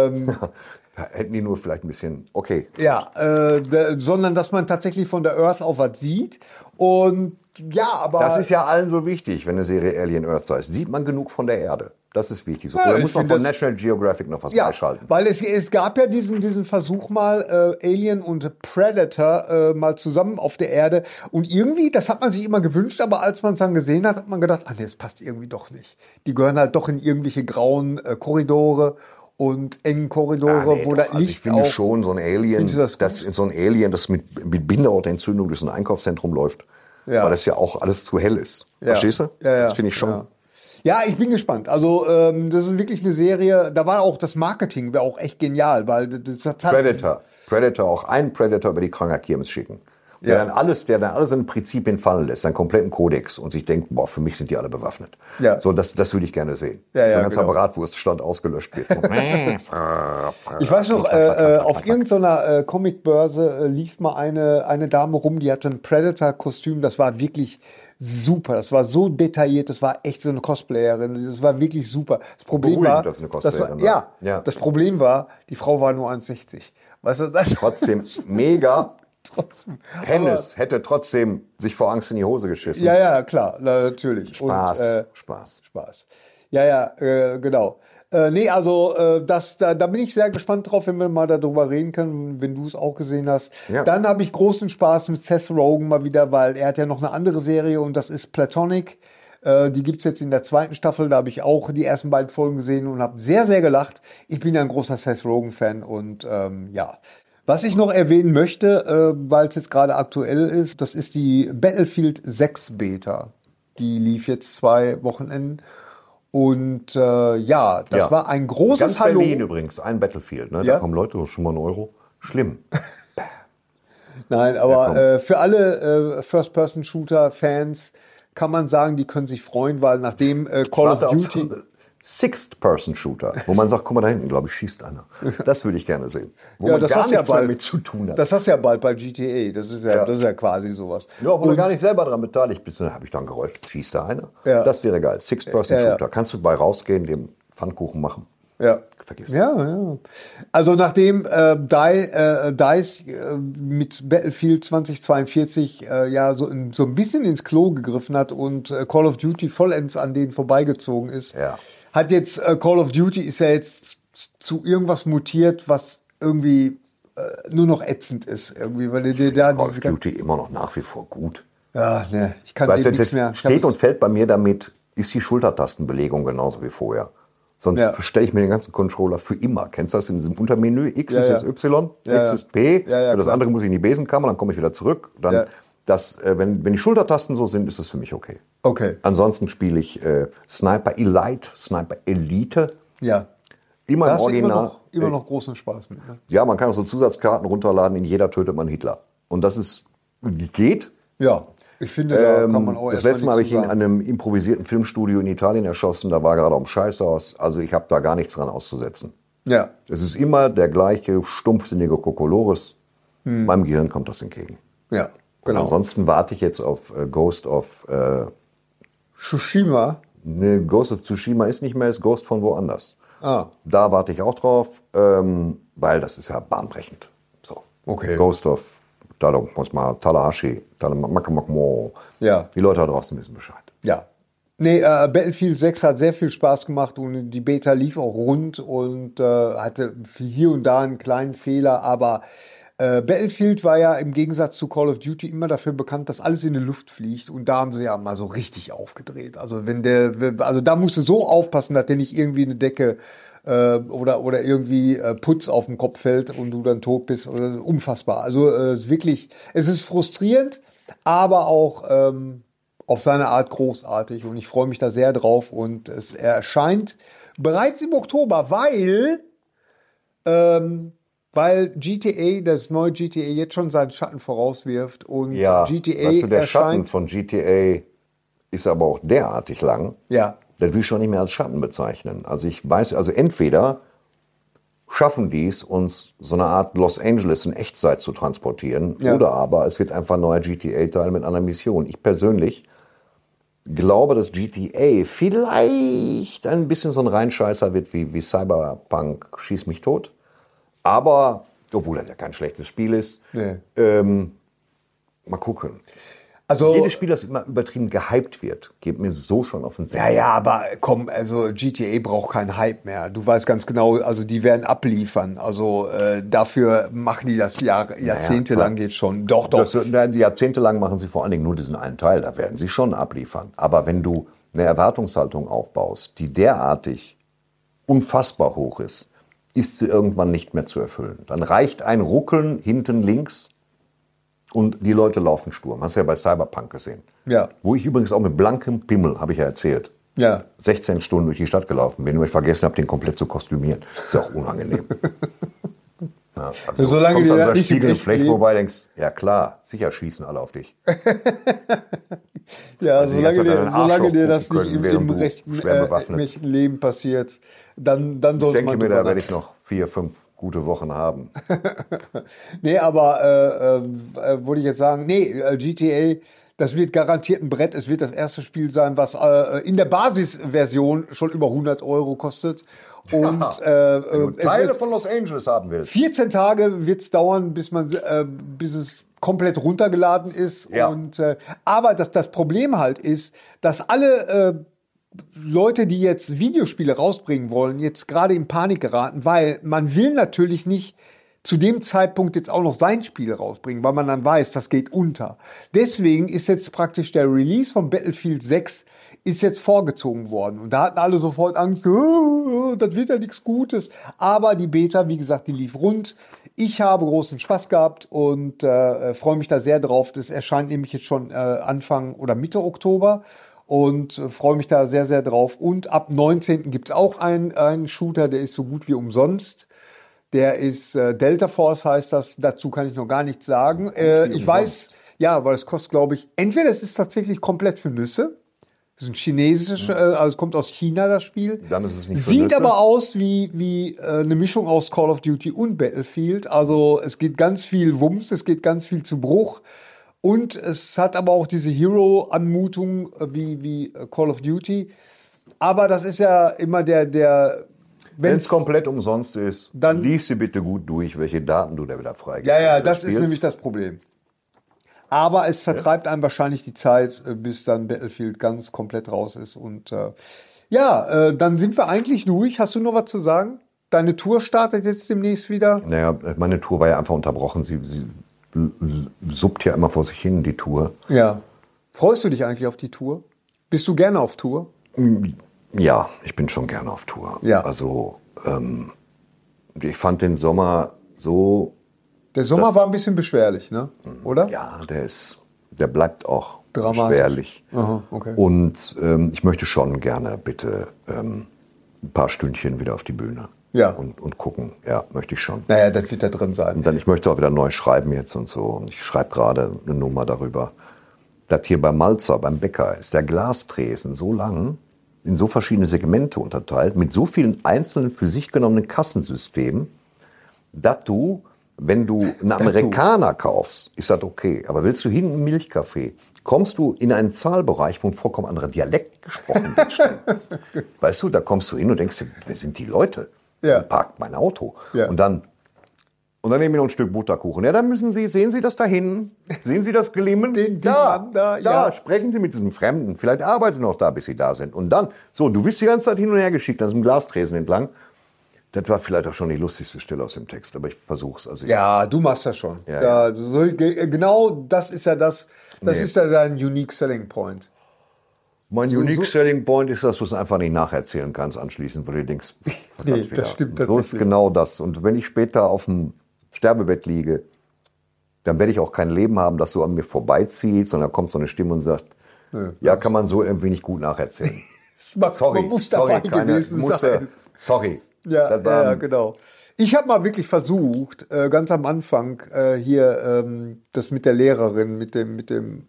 hätten die nur vielleicht ein bisschen, okay. Ja, sondern dass man tatsächlich von der Earth auf was sieht. Und ja, aber... Das ist ja allen so wichtig, wenn eine Serie Alien Earth heißt. Sieht man genug von der Erde? Das ist wichtig. So, oder muss man von National Geographic noch was freischalten? Weil es gab ja diesen Versuch mal, Alien und Predator mal zusammen auf der Erde. Und irgendwie, das hat man sich immer gewünscht, aber als man es dann gesehen hat, hat man gedacht, nee, das passt irgendwie doch nicht. Die gehören halt doch in irgendwelche grauen Korridore und engen Korridore, wo das Licht ich finde schon so ein Alien, das mit Bindehautentzündung durch so ein Einkaufszentrum läuft, weil das ja auch alles zu hell ist. Verstehst du? Das finde ich schon. Ja, ich bin gespannt. Also das ist wirklich eine Serie, da war auch das Marketing wäre auch echt genial, weil das Predator, auch einen Predator über die Kranger-Kirmes schicken. Der dann alles in Prinzipien fallen lässt, seinen kompletten Kodex und sich denkt, boah, für mich sind die alle bewaffnet. Ja. So, das würde ich gerne sehen. So ein ganzer Bratwurststand ausgelöscht wird. Ich weiß noch, auf irgendeiner Comicbörse lief mal eine Dame rum, die hatte ein Predator-Kostüm, das war wirklich super, das war so detailliert, das war echt so eine Cosplayerin, das war wirklich super. Das Problem war, dass eine Cosplayerin war. Das Problem war, die Frau war nur 1,60. Weißt du, das trotzdem mega. Hennes hätte trotzdem sich vor Angst in die Hose geschissen. Ja, klar, natürlich. Spaß. Ja, genau. Da bin ich sehr gespannt drauf, wenn wir mal darüber reden können, wenn du es auch gesehen hast. Ja. Dann habe ich großen Spaß mit Seth Rogen mal wieder, weil er hat ja noch eine andere Serie und das ist Platonic. Die gibt's jetzt in der 2. Staffel, da habe ich auch die ersten beiden Folgen gesehen und habe sehr, sehr gelacht. Ich bin ja ein großer Seth Rogen-Fan und Was ich noch erwähnen möchte, weil es jetzt gerade aktuell ist, das ist die Battlefield 6 Beta. Die lief jetzt 2 Wochenenden. Und das war ein großes Ganz Hallo. Berlin übrigens, ein Battlefield. Ne? Da kommen Leute, schon mal €1. Schlimm. Nein, aber für alle First-Person-Shooter-Fans kann man sagen, die können sich freuen, weil nachdem Call of Duty... Sixth-Person-Shooter, wo man sagt, guck mal da hinten, glaube ich, schießt einer. Das würde ich gerne sehen. Wo man das gar nichts mehr mit zu tun hat. Das hast du ja bald bei GTA, das ist ja quasi sowas. Ja, wo du gar nicht selber daran beteiligt bist, dann habe ich dann Geräusch, schießt da einer. Ja. Das wäre geil, Sixth-Person-Shooter. Kannst du bei rausgehen, dem Pfannkuchen machen. Ja. vergiss Ja. Also nachdem DICE mit Battlefield 2042 ja so ein bisschen ins Klo gegriffen hat und Call of Duty vollends an denen vorbeigezogen ist, hat jetzt Call of Duty ist ja jetzt zu irgendwas mutiert, was irgendwie nur noch ätzend ist. Irgendwie, weil Call of Duty immer noch nach wie vor gut. Ja, ne, ich kann dem nichts mehr. Steht und fällt bei mir damit, ist die Schultertastenbelegung genauso wie vorher. Sonst stelle ich mir den ganzen Controller für immer. Kennst du das in diesem Untermenü? X ist jetzt Y, X ist P. Für das andere muss ich in die Besenkammer, dann komme ich wieder zurück. Dann wenn die Schultertasten so sind, ist das für mich okay. Okay. Ansonsten spiele ich Sniper Elite, Sniper Elite. Ja. Immer im Original. Immer noch großen Spaß mit. Ne? Ja, man kann auch so Zusatzkarten runterladen. In jeder tötet man Hitler. Und das geht. Ja. Ich finde, da kann man auch das letzte Mal habe ich in einem improvisierten Filmstudio in Italien erschossen. Da war gerade um Scheiß aus. Also ich habe da gar nichts dran auszusetzen. Ja. Es ist immer der gleiche stumpfsinnige Kokolores. Meinem Gehirn kommt das entgegen. Ja, genau. Und ansonsten warte ich jetzt auf Ghost of Tsushima. Ne, Ghost of Tsushima ist nicht mehr, ist Ghost von woanders. Da warte ich auch drauf, weil das ist ja bahnbrechend. So. Okay. Ghost of Tanahashi, Ja. Die Leute da draußen wissen Bescheid. Ja. Nee, Battlefield 6 hat sehr viel Spaß gemacht und die Beta lief auch rund und hatte hier und da einen kleinen Fehler, aber Battlefield war ja im Gegensatz zu Call of Duty immer dafür bekannt, dass alles in die Luft fliegt und da haben sie ja mal so richtig aufgedreht. Also da musst du so aufpassen, dass dir nicht irgendwie eine Decke oder irgendwie Putz auf den Kopf fällt und du dann tot bist. Das ist unfassbar. Also es ist frustrierend, aber auch auf seine Art großartig und ich freue mich da sehr drauf und es erscheint bereits im Oktober, weil GTA, das neue GTA jetzt schon seinen Schatten vorauswirft und GTA der Schatten von GTA ist aber auch derartig lang. Ja. Das will ich schon nicht mehr als Schatten bezeichnen. Also ich weiß, entweder schaffen die es, uns so eine Art Los Angeles in Echtzeit zu transportieren, oder aber es wird einfach ein neuer GTA-Teil mit einer Mission. Ich persönlich glaube, dass GTA vielleicht ein bisschen so ein Reinscheißer wird wie Cyberpunk Schieß mich tot. Aber, obwohl das ja kein schlechtes Spiel ist, mal gucken. Also, jedes Spiel, das immer übertrieben gehypt wird, geht mir so schon auf den Sack. Ja, aber komm, also GTA braucht keinen Hype mehr. Du weißt ganz genau, also die werden abliefern. Also dafür machen die das jahrzehntelang geht schon. Doch. Jahrzehntelang machen sie vor allen Dingen nur diesen einen Teil. Da werden sie schon abliefern. Aber wenn du eine Erwartungshaltung aufbaust, die derartig unfassbar hoch ist sie irgendwann nicht mehr zu erfüllen. Dann reicht ein Ruckeln hinten links und die Leute laufen Sturm. Hast du ja bei Cyberpunk gesehen. Ja. Wo ich übrigens auch mit blankem Pimmel, habe ich ja erzählt, 16 Stunden durch die Stadt gelaufen bin, nur ich vergessen habe, den komplett zu kostümieren. Das ist ja auch unangenehm. Ja, also solange kommst die an so da einer nicht Spiegelfläche vorbei, denkst, ja klar, sicher schießen alle auf dich. Ja, solange dir das nicht können, im rechten Leben passiert, dann sollte man. Ich denke mir, da werde ich noch 4, 5 gute Wochen haben. Nee, aber wollte ich jetzt sagen, GTA, das wird garantiert ein Brett. Es wird das erste Spiel sein, was in der Basisversion schon über 100 € kostet. Und wenn du Teile von Los Angeles haben willst. 14 Tage wird es dauern, bis es komplett runtergeladen ist. Ja. Aber das Problem halt ist, dass alle Leute, die jetzt Videospiele rausbringen wollen, jetzt gerade in Panik geraten, weil man will natürlich nicht zu dem Zeitpunkt jetzt auch noch sein Spiel rausbringen, weil man dann weiß, das geht unter. Deswegen ist jetzt praktisch der Release von Battlefield 6 ist jetzt vorgezogen worden. Und da hatten alle sofort Angst, das wird ja nichts Gutes. Aber die Beta, wie gesagt, die lief rund. Ich habe großen Spaß gehabt und freue mich da sehr drauf. Das erscheint nämlich jetzt schon Anfang oder Mitte Oktober. Und freue mich da sehr, sehr drauf. Und ab 19. gibt es auch einen Shooter, der ist so gut wie umsonst. Der ist Delta Force heißt das. Dazu kann ich noch gar nichts sagen. Ich weiß, weil es kostet, glaube ich, entweder es ist tatsächlich komplett für Nüsse. Das ist ein chinesisches, also es kommt aus China, das Spiel. Dann ist es nicht für Sieht Nüsse. aber aus wie eine Mischung aus Call of Duty und Battlefield. Also es geht ganz viel Wumms, es geht ganz viel zu Bruch. Und es hat aber auch diese Hero-Anmutung wie Call of Duty. Aber das ist ja immer der Wenn es komplett umsonst ist, dann lies sie bitte gut durch, welche Daten du da wieder freigibst. Ja, das ist nämlich das Problem. Aber es vertreibt einem wahrscheinlich die Zeit, bis dann Battlefield ganz komplett raus ist. Und dann sind wir eigentlich durch. Hast du noch was zu sagen? Deine Tour startet jetzt demnächst wieder? Naja, meine Tour war ja einfach unterbrochen. Sie suppt ja immer vor sich hin, die Tour. Ja. Freust du dich eigentlich auf die Tour? Bist du gerne auf Tour? Ja, ich bin schon gerne auf Tour. Ja. Also, ich fand den Sommer so... Der Sommer war ein bisschen beschwerlich, ne? Oder? Ja, der bleibt auch dramatisch. Beschwerlich. Aha, okay. Und ich möchte schon gerne bitte ein paar Stündchen wieder auf die Bühne. Ja. Und gucken. Ja, möchte ich schon. Naja, das wird da drin sein. Und dann, ich möchte auch wieder neu schreiben jetzt und so. Und ich schreibe gerade eine Nummer darüber. Das hier beim Malzer, beim Bäcker, ist der Glastresen so lang, in so verschiedene Segmente unterteilt, mit so vielen einzelnen für sich genommenen Kassensystemen, dass du, wenn du einen Amerikaner kaufst, ist das okay. Aber willst du hinten einen Milchkaffee, kommst du in einen Zahlbereich, wo ein vollkommen anderer Dialekt gesprochen wird. Weißt du, da kommst du hin und denkst, wer sind die Leute? Ja. Und parkt mein Auto. Ja. Und dann nehme ich noch ein Stück Butterkuchen. Ja, dann müssen Sie, sehen Sie das da hinten? Sehen Sie das Glimmen? Da, sprechen Sie mit diesem Fremden. Vielleicht arbeiten noch da, bis Sie da sind. Und dann, so, du wirst die ganze Zeit hin und her geschickt, an diesem Glastresen entlang. Das war vielleicht auch schon die lustigste Stelle aus dem Text, aber ich versuche es. Also ja, du machst das schon. Ja. Genau das ist ja ist ja dein Unique Selling Point. Mein Unique Selling Point ist, dass du es einfach nicht nacherzählen kannst anschließend, weil du denkst, nee, das stimmt. So ist genau das. Und wenn ich später auf dem Sterbebett liege, dann werde ich auch kein Leben haben, das so an mir vorbeizieht, sondern kommt so eine Stimme und sagt, ja, kann man so irgendwie nicht gut nacherzählen. Man muss dabei gewesen sein. Sorry. Ja, genau. Ich habe mal wirklich versucht, ganz am Anfang hier das mit der Lehrerin, mit dem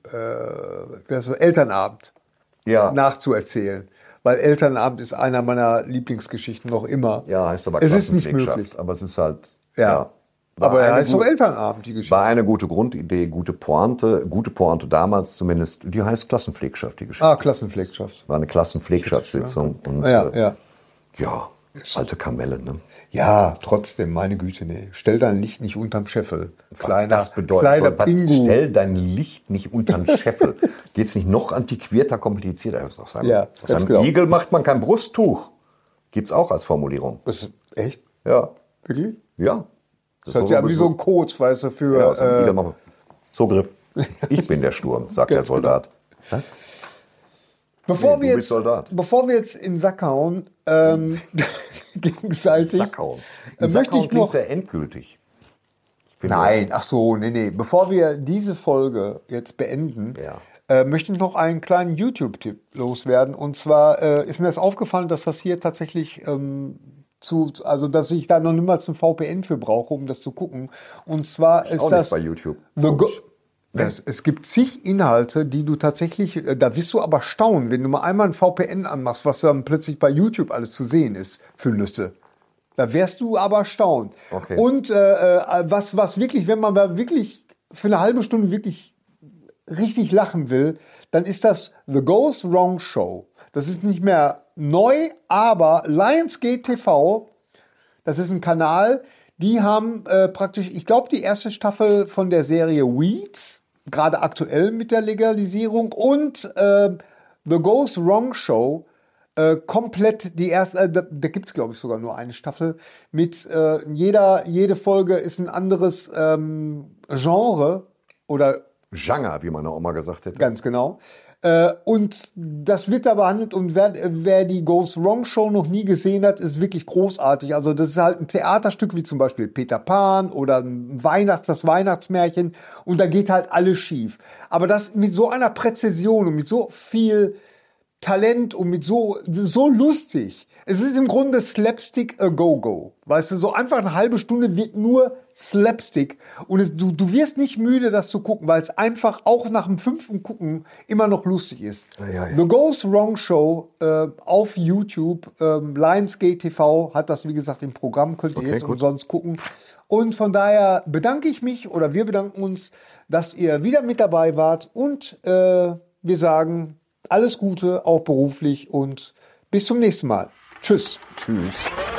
Elternabend nachzuerzählen. Weil Elternabend ist einer meiner Lieblingsgeschichten noch immer. Ja, heißt aber es ist nicht möglich. Aber es ist halt... Ja. Aber er heißt doch Elternabend, die Geschichte. War eine gute Grundidee, gute Pointe damals zumindest. Die heißt Klassenpflegschaft, die Geschichte. Ah, Klassenpflegschaft. War eine Klassenpflegschaftssitzung. Und, ja, alte Kamelle, ne? Ja, trotzdem, meine Güte, nee. Stell dein Licht nicht unterm Scheffel. Was das bedeutet. Stell dein Licht nicht unterm Scheffel. Geht's nicht noch antiquierter, komplizierter? Aus einem Igel macht man kein Brusttuch. Gibt's auch als Formulierung. Das ist echt? Ja. Wirklich? Ja. Das hört sich an wie so ein Code, weißt du, für... Ja, so ein Igel macht Zugriff. Ich bin der Sturm, sagt der Soldat. Was? Bevor wir jetzt in den Sack hauen, gegenseitig, Sack hauen. Möchte ich noch... sehr endgültig. Nein, ach so, nee. Bevor wir diese Folge jetzt beenden, möchte ich noch einen kleinen YouTube-Tipp loswerden. Und zwar ist mir das aufgefallen, dass das hier tatsächlich... dass ich da noch niemals ein VPN für brauche, um das zu gucken. Und zwar ist das... bei YouTube. Es gibt zig Inhalte, die du tatsächlich, da wirst du aber staunen, wenn du mal einmal ein VPN anmachst, was dann plötzlich bei YouTube alles zu sehen ist für Nüsse. Da wärst du aber staunen. Okay. Und was wirklich, wenn man da wirklich für eine halbe Stunde wirklich richtig lachen will, dann ist das The Goes Wrong Show. Das ist nicht mehr neu, aber Lionsgate TV, das ist ein Kanal, die haben praktisch, ich glaube, die erste Staffel von der Serie Weeds, gerade aktuell mit der Legalisierung, und The Goes Wrong Show, komplett die erste, da gibt es, glaube ich, sogar nur eine Staffel, mit jede Folge ist ein anderes Genre oder Genre, wie meine Oma gesagt hätte. Ganz genau. Und das wird da behandelt, und wer die Goes Wrong Show noch nie gesehen hat, ist wirklich großartig. Also das ist halt ein Theaterstück wie zum Beispiel Peter Pan oder das Weihnachtsmärchen, und da geht halt alles schief. Aber das mit so einer Präzision und mit so viel Talent und mit so lustig. Es ist im Grunde Slapstick a Go-Go. Weißt du, so einfach eine halbe Stunde wird nur Slapstick. Und du wirst nicht müde, das zu gucken, weil es einfach auch nach dem 5. Gucken immer noch lustig ist. Ja. The Goes Wrong Show auf YouTube, Lionsgate TV hat das, wie gesagt, im Programm. Könnt ihr jetzt umsonst gucken. Und von daher bedanke ich mich, oder wir bedanken uns, dass ihr wieder mit dabei wart. Und wir sagen alles Gute, auch beruflich, und bis zum nächsten Mal. Tschüss. Tschüss.